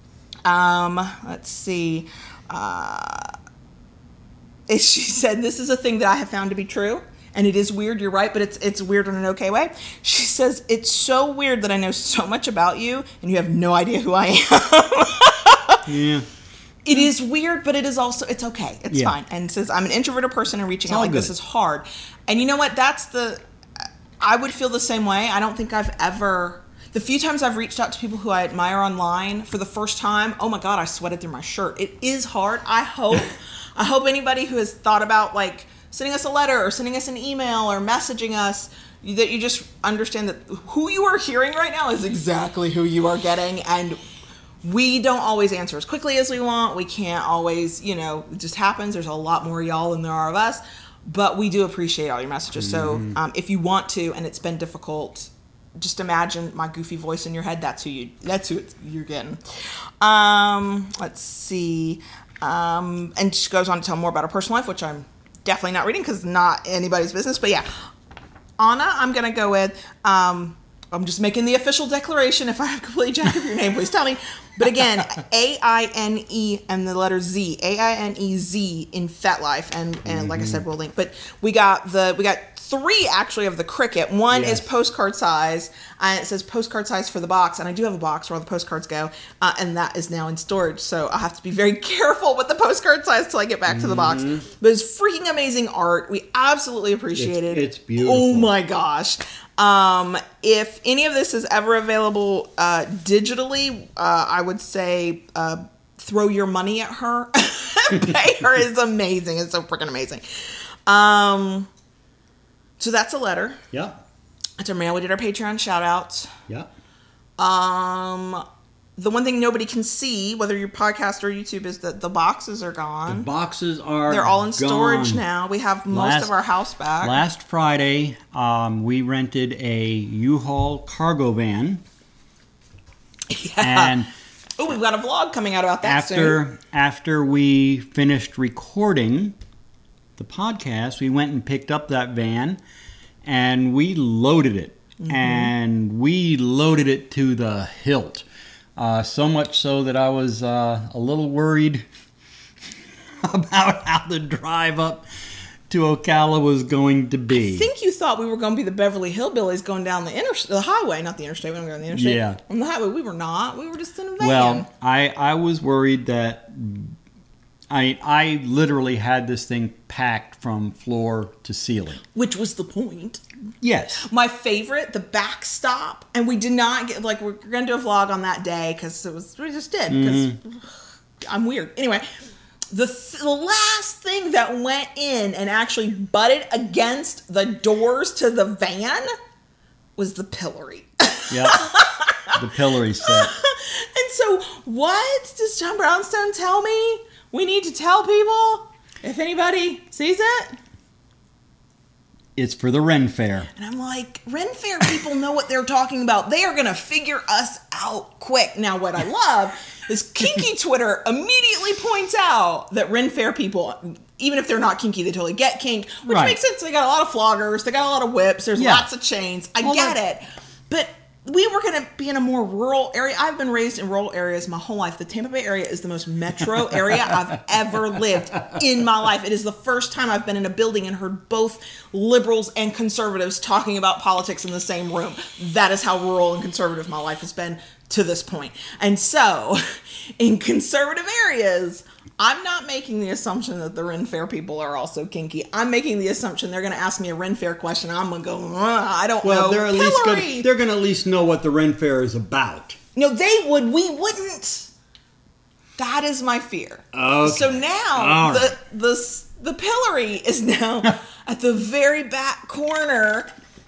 Um, let's see. Uh, she said, this is a thing that I have found to be true. And it is weird, you're right, but it's it's weird in an okay way. She says, it's so weird that I know so much about you, and you have no idea who I am. Yeah. It is weird, but it is also, it's okay. It's yeah. fine. And says, I'm an introverted person, and reaching it's out like good. this is hard. And you know what? That's the, I would feel the same way. I don't think I've ever, the few times I've reached out to people who I admire online for the first time, oh my God, I sweated through my shirt. It is hard. I hope. I hope anybody who has thought about like sending us a letter or sending us an email or messaging us, that you just understand that who you are hearing right now is exactly who you are getting. And we don't always answer as quickly as we want. We can't always, you know, it just happens. There's a lot more y'all than there are of us. But we do appreciate all your messages. Mm-hmm. So um, if you want to, and it's been difficult, just imagine my goofy voice in your head. That's who you. That's who it's, you're getting. Um, let's see. Um, and she goes on to tell more about her personal life, which I'm definitely not reading because it's not anybody's business. But yeah, Anna, I'm gonna go with. Um, I'm just making the official declaration. If I have completely jacked up your name, please tell me. But again, A I N E and the letter Z, A I N E Z in FetLife, and and mm-hmm. like I said, we'll link. But we got the we got three actually of the Cricut. One yes. is postcard size, and it says postcard size for the box, and I do have a box where all the postcards go, uh, and that is now in storage. So I'll have to be very careful with the postcard size till I get back mm-hmm. to the box. But it's freaking amazing art. We absolutely appreciate it's, it. It's beautiful. Oh my gosh. Um, if any of this is ever available uh, digitally, uh, I would say uh, throw your money at her. Pay her. Is amazing. It's so freaking amazing. Um, so that's a letter. Yeah. That's our mail. We did our Patreon shout outs. Yeah. Um, the one thing nobody can see, whether you're podcast or YouTube, is that the boxes are gone. The boxes are They're all in gone. storage now. We have most last, of our house back. Last Friday, um, we rented a U-Haul cargo van. Yeah. And oh, we've got a vlog coming out about that after, soon. After we finished recording the podcast, we went and picked up that van and we loaded it. Mm-hmm. And we loaded it to the hilt. Uh, so much so that I was uh, a little worried about how the drive up to Ocala was going to be. I think you thought we were going to be the Beverly Hillbillies going down the inter- the highway, not the interstate. We don't go on the interstate. Yeah. On the highway, we were not. We were just in a van. Well, I, I was worried that I I literally had this thing packed from floor to ceiling. Which was the point. Yes. My favorite, the backstop, and we did not get, like, we're going to do a vlog on that day because it was, we just did, because mm-hmm. I'm weird. Anyway, the, th- the last thing that went in and actually butted against the doors to the van was the pillory. Yep. The pillory set. And so, what does John Brownstone tell me? We need to tell people if anybody sees it. It's for the Ren Fair. And I'm like, Ren Fair people know what they're talking about. They are going to figure us out quick. Now, what I love is Kinky Twitter immediately points out that Ren Fair people, even if they're not kinky, they totally get kink, which right. makes sense. They got a lot of floggers. They got a lot of whips. There's yeah. lots of chains. I well, get it. But we were going to be in a more rural area. I've been raised in rural areas my whole life. The Tampa Bay area is the most metro area I've ever lived in my life. It is the first time I've been in a building and heard both liberals and conservatives talking about politics in the same room. That is how rural and conservative my life has been to this point. And so, in conservative areas, I'm not making the assumption that the Ren Fair people are also kinky. I'm making the assumption they're going to ask me a Ren Fair question. I'm going to go, I don't well, know. They're at least gonna, they're going to at least know what the Ren Fair is about. No, they would. We wouldn't. That is my fear. Okay. So now the, the the pillory is now at the very back corner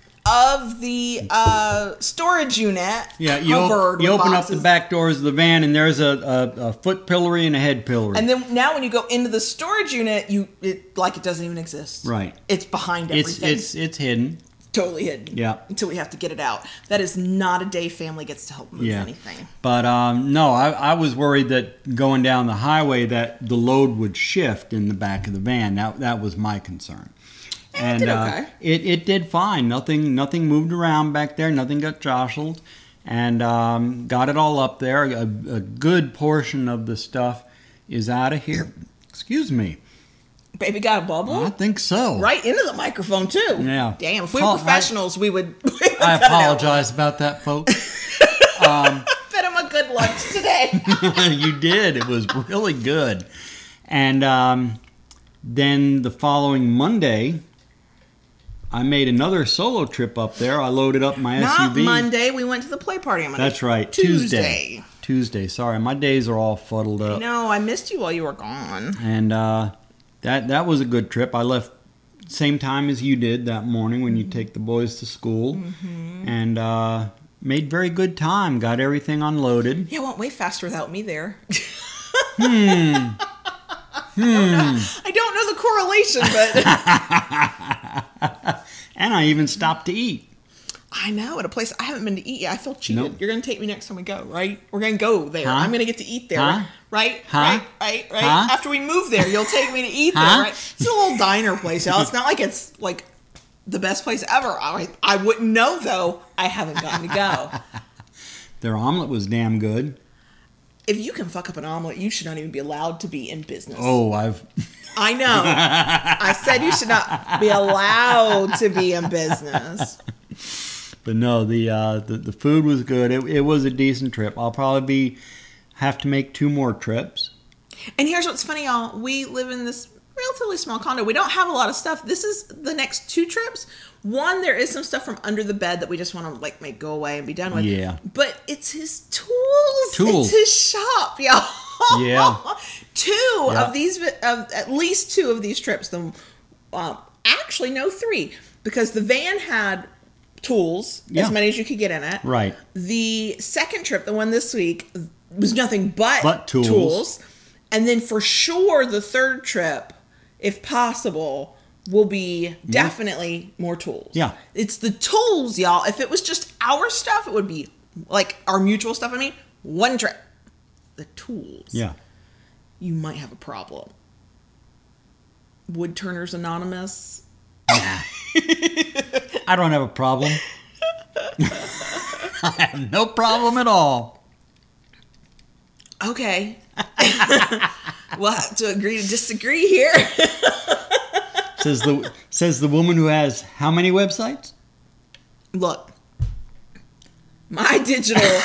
of the uh, storage unit. Yeah, you, op- you open boxes. Up the back doors of the van, and there's a, a, a foot pillory and a head pillory. And then now, when you go into the storage unit, you it like it doesn't even exist. Right. It's behind everything. It's it's it's hidden. Totally hidden. Yeah. Until we have to get it out. That is not a day family gets to help move yeah. anything. But um, no, I, I was worried that going down the highway that the load would shift in the back of the van. That that was my concern. And it did okay. uh, it, it did fine. Nothing nothing moved around back there. Nothing got jostled. And um, got it all up there. A, a good portion of the stuff is out of here. Excuse me. Baby got a bubble? I think so. Right into the microphone, too. Yeah. Damn, if we were professionals, I, we would... We would I apologize about that, folks. um, Fed him a good lunch today. You did. It was really good. And um, then the following Monday, I made another solo trip up there. I loaded up my Not S U V. Not Monday. We went to the play party on Monday. That's right. Tuesday. Tuesday. Tuesday. Sorry, my days are all fuddled up. No, I missed you while you were gone. And uh, that that was a good trip. I left same time as you did that morning when you take the boys to school, mm-hmm. and uh, made very good time. Got everything unloaded. Yeah, it went way faster without me there. hmm. Hmm. I don't know the correlation, but... And I even stopped to eat. I know, at a place I haven't been to eat yet. I feel cheated. Nope. You're going to take me next time we go, right? We're going to go there. Huh? I'm going to get to eat there, huh? right? Huh? Right? Right? Right? Huh? After we move there, you'll take me to eat huh? there, right? It's a little diner place, y'all. It's not like it's like the best place ever. I, I wouldn't know, though. I haven't gotten to go. Their omelet was damn good. If you can fuck up an omelet, you should not even be allowed to be in business. Oh, I've... I know. I said you should not be allowed to be in business. But no, the uh, the, the food was good. It, it was a decent trip. I'll probably be have to make two more trips. And here's what's funny, y'all. We live in this relatively small condo. We don't have a lot of stuff. This is the next two trips. One, there is some stuff from under the bed that we just want to like make go away and be done with. Yeah. But it's his tools. Tools. It's his shop, y'all. Yeah. two yeah. of these, of at least two of these trips. The um, actually no three, because the van had tools, yeah. as many as you could get in it. Right. The second trip, the one this week, was nothing but, but tools. tools. And then for sure, the third trip, if possible, will be definitely more tools. Yeah. It's the tools, y'all. If it was just our stuff, it would be like our mutual stuff. I mean, one trip. The tools. Yeah. You might have a problem. Wood Turners Anonymous. Nah. I don't have a problem. I have no problem at all. Okay. We'll have to agree to disagree here. says the says the woman who has how many websites? Look. My digital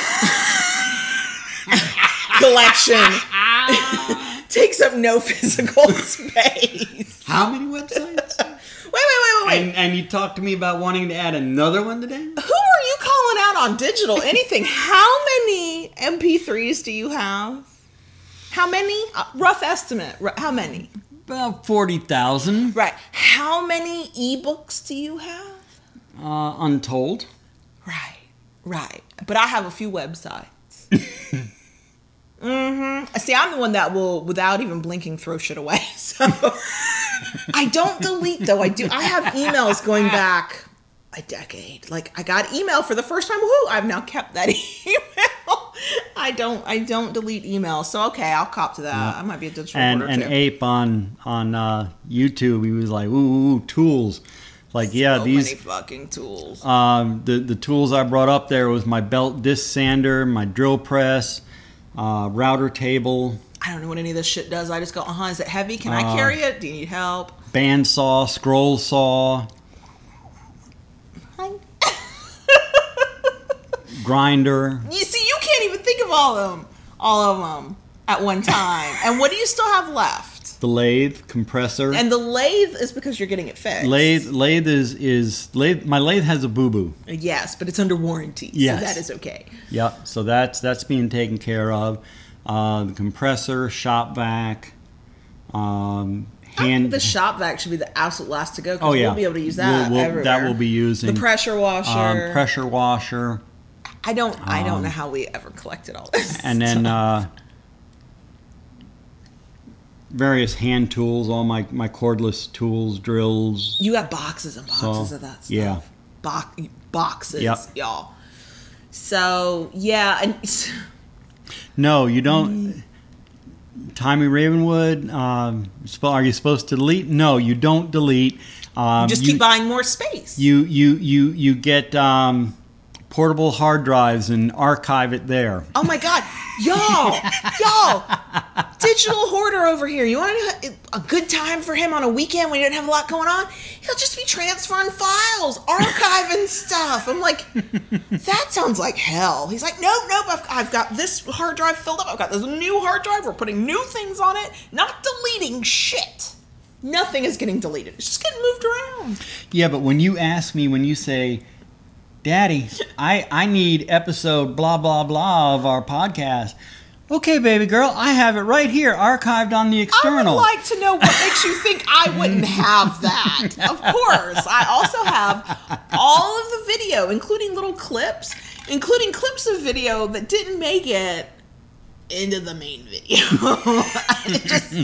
collection takes up no physical space. How many websites? Wait, wait, wait, wait, wait. And, and you talked to me about wanting to add another one today? Who are you calling out on digital anything? How many M P threes do you have? How many? Uh, rough estimate. R- how many? About forty thousand. Right. How many ebooks do you have? Uh, untold. Right. Right. But I have a few websites. Mm-hmm. See, I'm the one that will, without even blinking, throw shit away. So I don't delete, though. I do. I have emails going back a decade. Like, I got email for the first time. Woohoo! I've now kept that email. I don't. I don't delete emails. So okay, I'll cop to that. Yeah. I might be a digital and, reporter and too. Ape on on uh, YouTube, he was like, "Ooh, ooh, ooh tools." Like, so yeah, these many fucking tools. Um, the the tools I brought up there was my belt disc sander, my drill press, uh, router table. I don't know what any of this shit does. I just go, uh huh. Is it heavy? Can uh, I carry it? Do you need help? Bandsaw, scroll saw, grinder. You see, you can't even think of all of them, all of them at one time. And what do you still have left? The lathe, compressor. And the lathe is because you're getting it fixed. Lathe, lathe is is lathe. My lathe has a boo boo. Yes, but it's under warranty, yes. so that is okay. Yep. So that's that's being taken care of. Uh, the compressor, shop vac, um, hand. The shop vac should be the absolute last to go. Oh yeah, we'll be able to use that. We'll, we'll, everywhere. that will be using the pressure washer. Um, pressure washer. I don't. I don't um, know how we ever collected all this. And then uh, various hand tools, all my, my cordless tools, drills. You have boxes and boxes so, of that stuff. Yeah. Bo- boxes, yep. y'all. So yeah, and no, you don't. Tommy Ravenwood, um, are you supposed to delete? No, you don't delete. Um, you just you, keep buying more space. You you you you get um, portable hard drives and archive it there. Oh my God, y'all, y'all, digital hoarder over here. You want to a good time for him on a weekend when he didn't have a lot going on? He'll just be transferring files, archiving stuff. I'm like, that sounds like hell. He's like, nope, nope. I've, I've got this hard drive filled up. I've got this new hard drive. We're putting new things on it. Not deleting shit. Nothing is getting deleted. It's just getting moved around. Yeah, but when you ask me, when you say, Daddy, I, I need episode blah, blah, blah of our podcast. Okay, baby girl, I have it right here, archived on the external. I would like to know what makes you think I wouldn't have that. Of course. I also have all of the video, including little clips, including clips of video that didn't make it into the main video. just,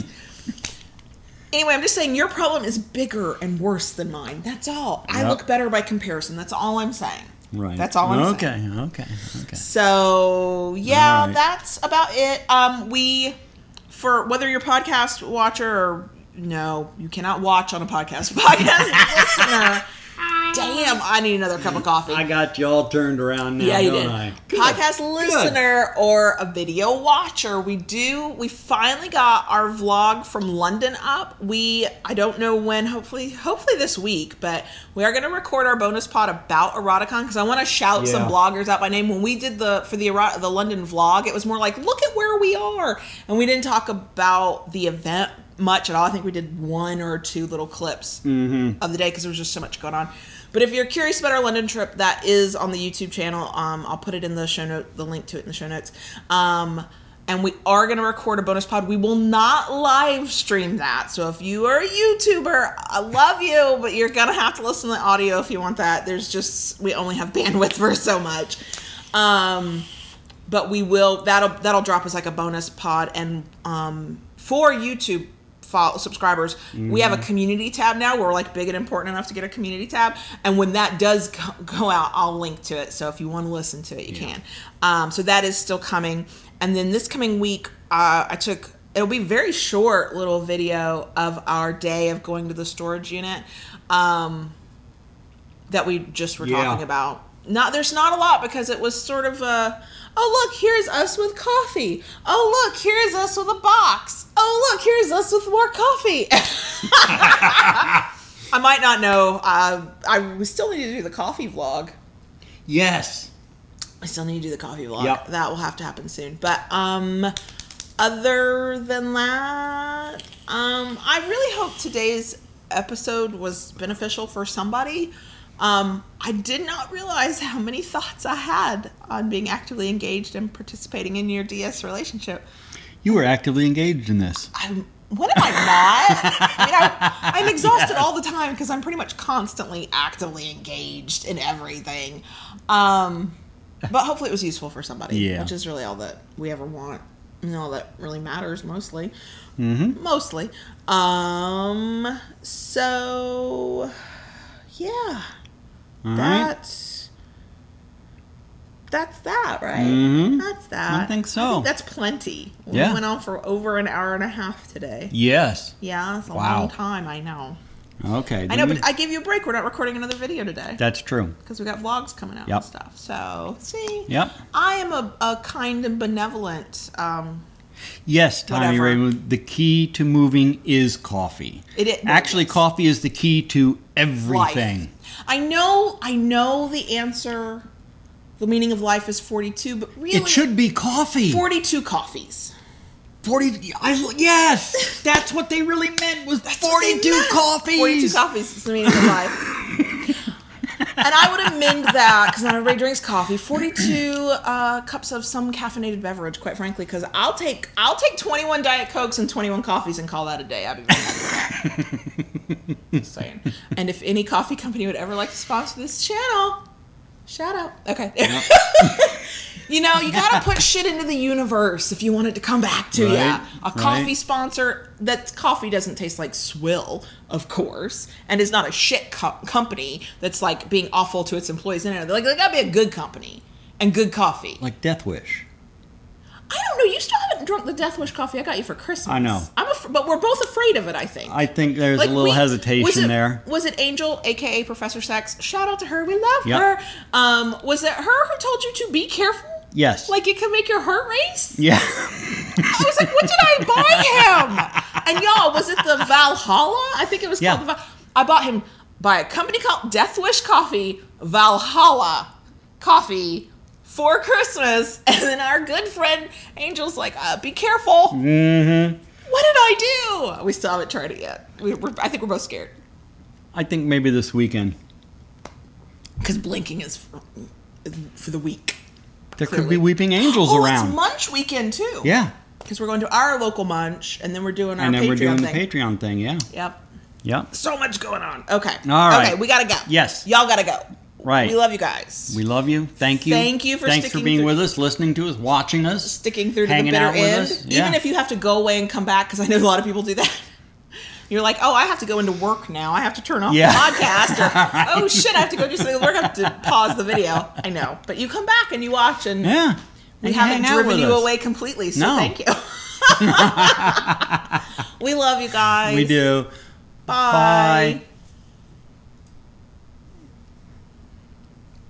anyway, I'm just saying your problem is bigger and worse than mine. That's all. Yep. I look better by comparison. That's all I'm saying. Right. That's all I'm okay, saying. Okay, okay, okay. So, yeah, right. that's about it. Um, we, for whether you're a podcast watcher or no, you cannot watch on a podcast. Podcast listener. Damn, I need another cup of coffee. I got you all turned around now, yeah, you don't did. I? Podcast Good. listener Good. Or a video watcher. We do, we finally got our vlog from London up. We, I don't know when, hopefully, hopefully this week, but we are going to record our bonus pod about Eroticon because I want to shout yeah. some bloggers out by name. When we did the, for the, the London vlog, it was more like, look at where we are. And we didn't talk about the event much at all. I think we did one or two little clips mm-hmm. of the day because there was just so much going on. But if you're curious about our London trip, that is on the YouTube channel. Um, I'll put it in the show note, the link to it in the show notes. Um, and we are going to record a bonus pod. We will not live stream that. So if you are a YouTuber, I love you, but you're going to have to listen to the audio if you want that. There's just, we only have bandwidth for so much. Um, but we will, that'll, that'll drop as like a bonus pod. And um, for YouTube follow, subscribers, mm-hmm. we have a community tab now. We're like big and important enough to get a community tab. And when that does go, go out, I'll link to it. So if you want to listen to it, you yeah. can. Um, so that is still coming. And then this coming week, uh, I took, it'll be a very short little video of our day of going to the storage unit um, that we just were yeah. talking about. Not There's not a lot because it was sort of a, oh, look, here's us with coffee. Oh, look, here's us with a box. Oh, look, here's us with more coffee. I might not know. Uh, I we still need to do the coffee vlog. Yes. I still need to do the coffee vlog. Yep. That will have to happen soon. But um, other than that, um, I really hope today's episode was beneficial for somebody. Um, I did not realize how many thoughts I had on being actively engaged and participating in your D S relationship. You were actively engaged in this. I'm, when am I not? I mean, I, I'm exhausted yeah. all the time because I'm pretty much constantly actively engaged in everything. Um, but hopefully it was useful for somebody, yeah. which is really all that we ever want. And all that really matters, mostly. Mm-hmm. Mostly. Um, so, yeah. All that's right. that's that, right? Mm-hmm. That's that. I think so. I think that's plenty. We yeah. went on for over an hour and a half today. Yes. Yeah, that's a wow. long time, I know. Okay. I know, we... but I gave you a break. We're not recording another video today. That's true. Because we got vlogs coming out yep. and stuff. So, see? Yep. I am a, a kind and benevolent um Yes, Tommy whatever. Raymond, the key to moving is coffee. It is. Actually, it is. coffee is the key to everything. Life. I know, I know the answer, the meaning of life is forty-two, but really... It should be coffee. forty-two coffees. forty, I, yes, that's what they really meant was that's forty-two coffees. forty-two coffees is the meaning of life. And I would amend that, because not everybody drinks coffee, forty-two uh, cups of some caffeinated beverage, quite frankly, because I'll take I'll take twenty-one Diet Cokes and twenty-one coffees and call that a day. I'd be very happy with that. Just saying. And if any coffee company would ever like to sponsor this channel, shout out. Okay. Yep. You know, you gotta put shit into the universe if you want it to come back to right, you. A coffee right. sponsor, that coffee doesn't taste like swill, of course, and is not a shit co- company that's like being awful to its employees. They're like, they gotta be a good company and good coffee. Like Death Wish. I don't know. You still haven't drunk the Death Wish coffee I got you for Christmas. I know. I'm af- but we're both afraid of it, I think. I think there's like a little we, hesitation was it, there. Was it Angel, a k a. Professor Sex? Shout out to her. We love yep. her. Um, was it her who told you to be careful? Yes. Like it could make your heart race? Yeah. I was like, what did I buy him? And y'all, was it the Valhalla? I think it was yeah. called the Val- I bought him by a company called Death Wish Coffee, Valhalla Coffee, for Christmas. And then our good friend Angel's like, uh, be careful. Mm-hmm. What did I do? We still haven't tried it yet. We, we're, I think we're both scared. I think maybe this weekend. Because blinking is for, for the weak. There clearly. could be weeping angels oh, around. It's Munch weekend too. Yeah. Because we're going to our local Munch, and then we're doing our And then Patreon we're doing thing. the Patreon thing, yeah. Yep. Yep. So much going on. Okay. All right. Okay, we gotta go. Yes. Y'all gotta go. Right. We love you guys. We love you. Thank you. Thank you for Thanks sticking for being through- with us, listening to us, watching us. Sticking through to the hanging bitter out with end. us. Yeah. Even if you have to go away and come back, because I know a lot of people do that. You're like, oh, I have to go into work now. I have to turn off Yeah. the podcast. Or, Right. oh, shit, I have to go do something at work. I have to pause the video. I know. But you come back and you watch, and Yeah. we And haven't hang out driven with you us. away completely. So No. thank you. We love you guys. We do. Bye. Bye.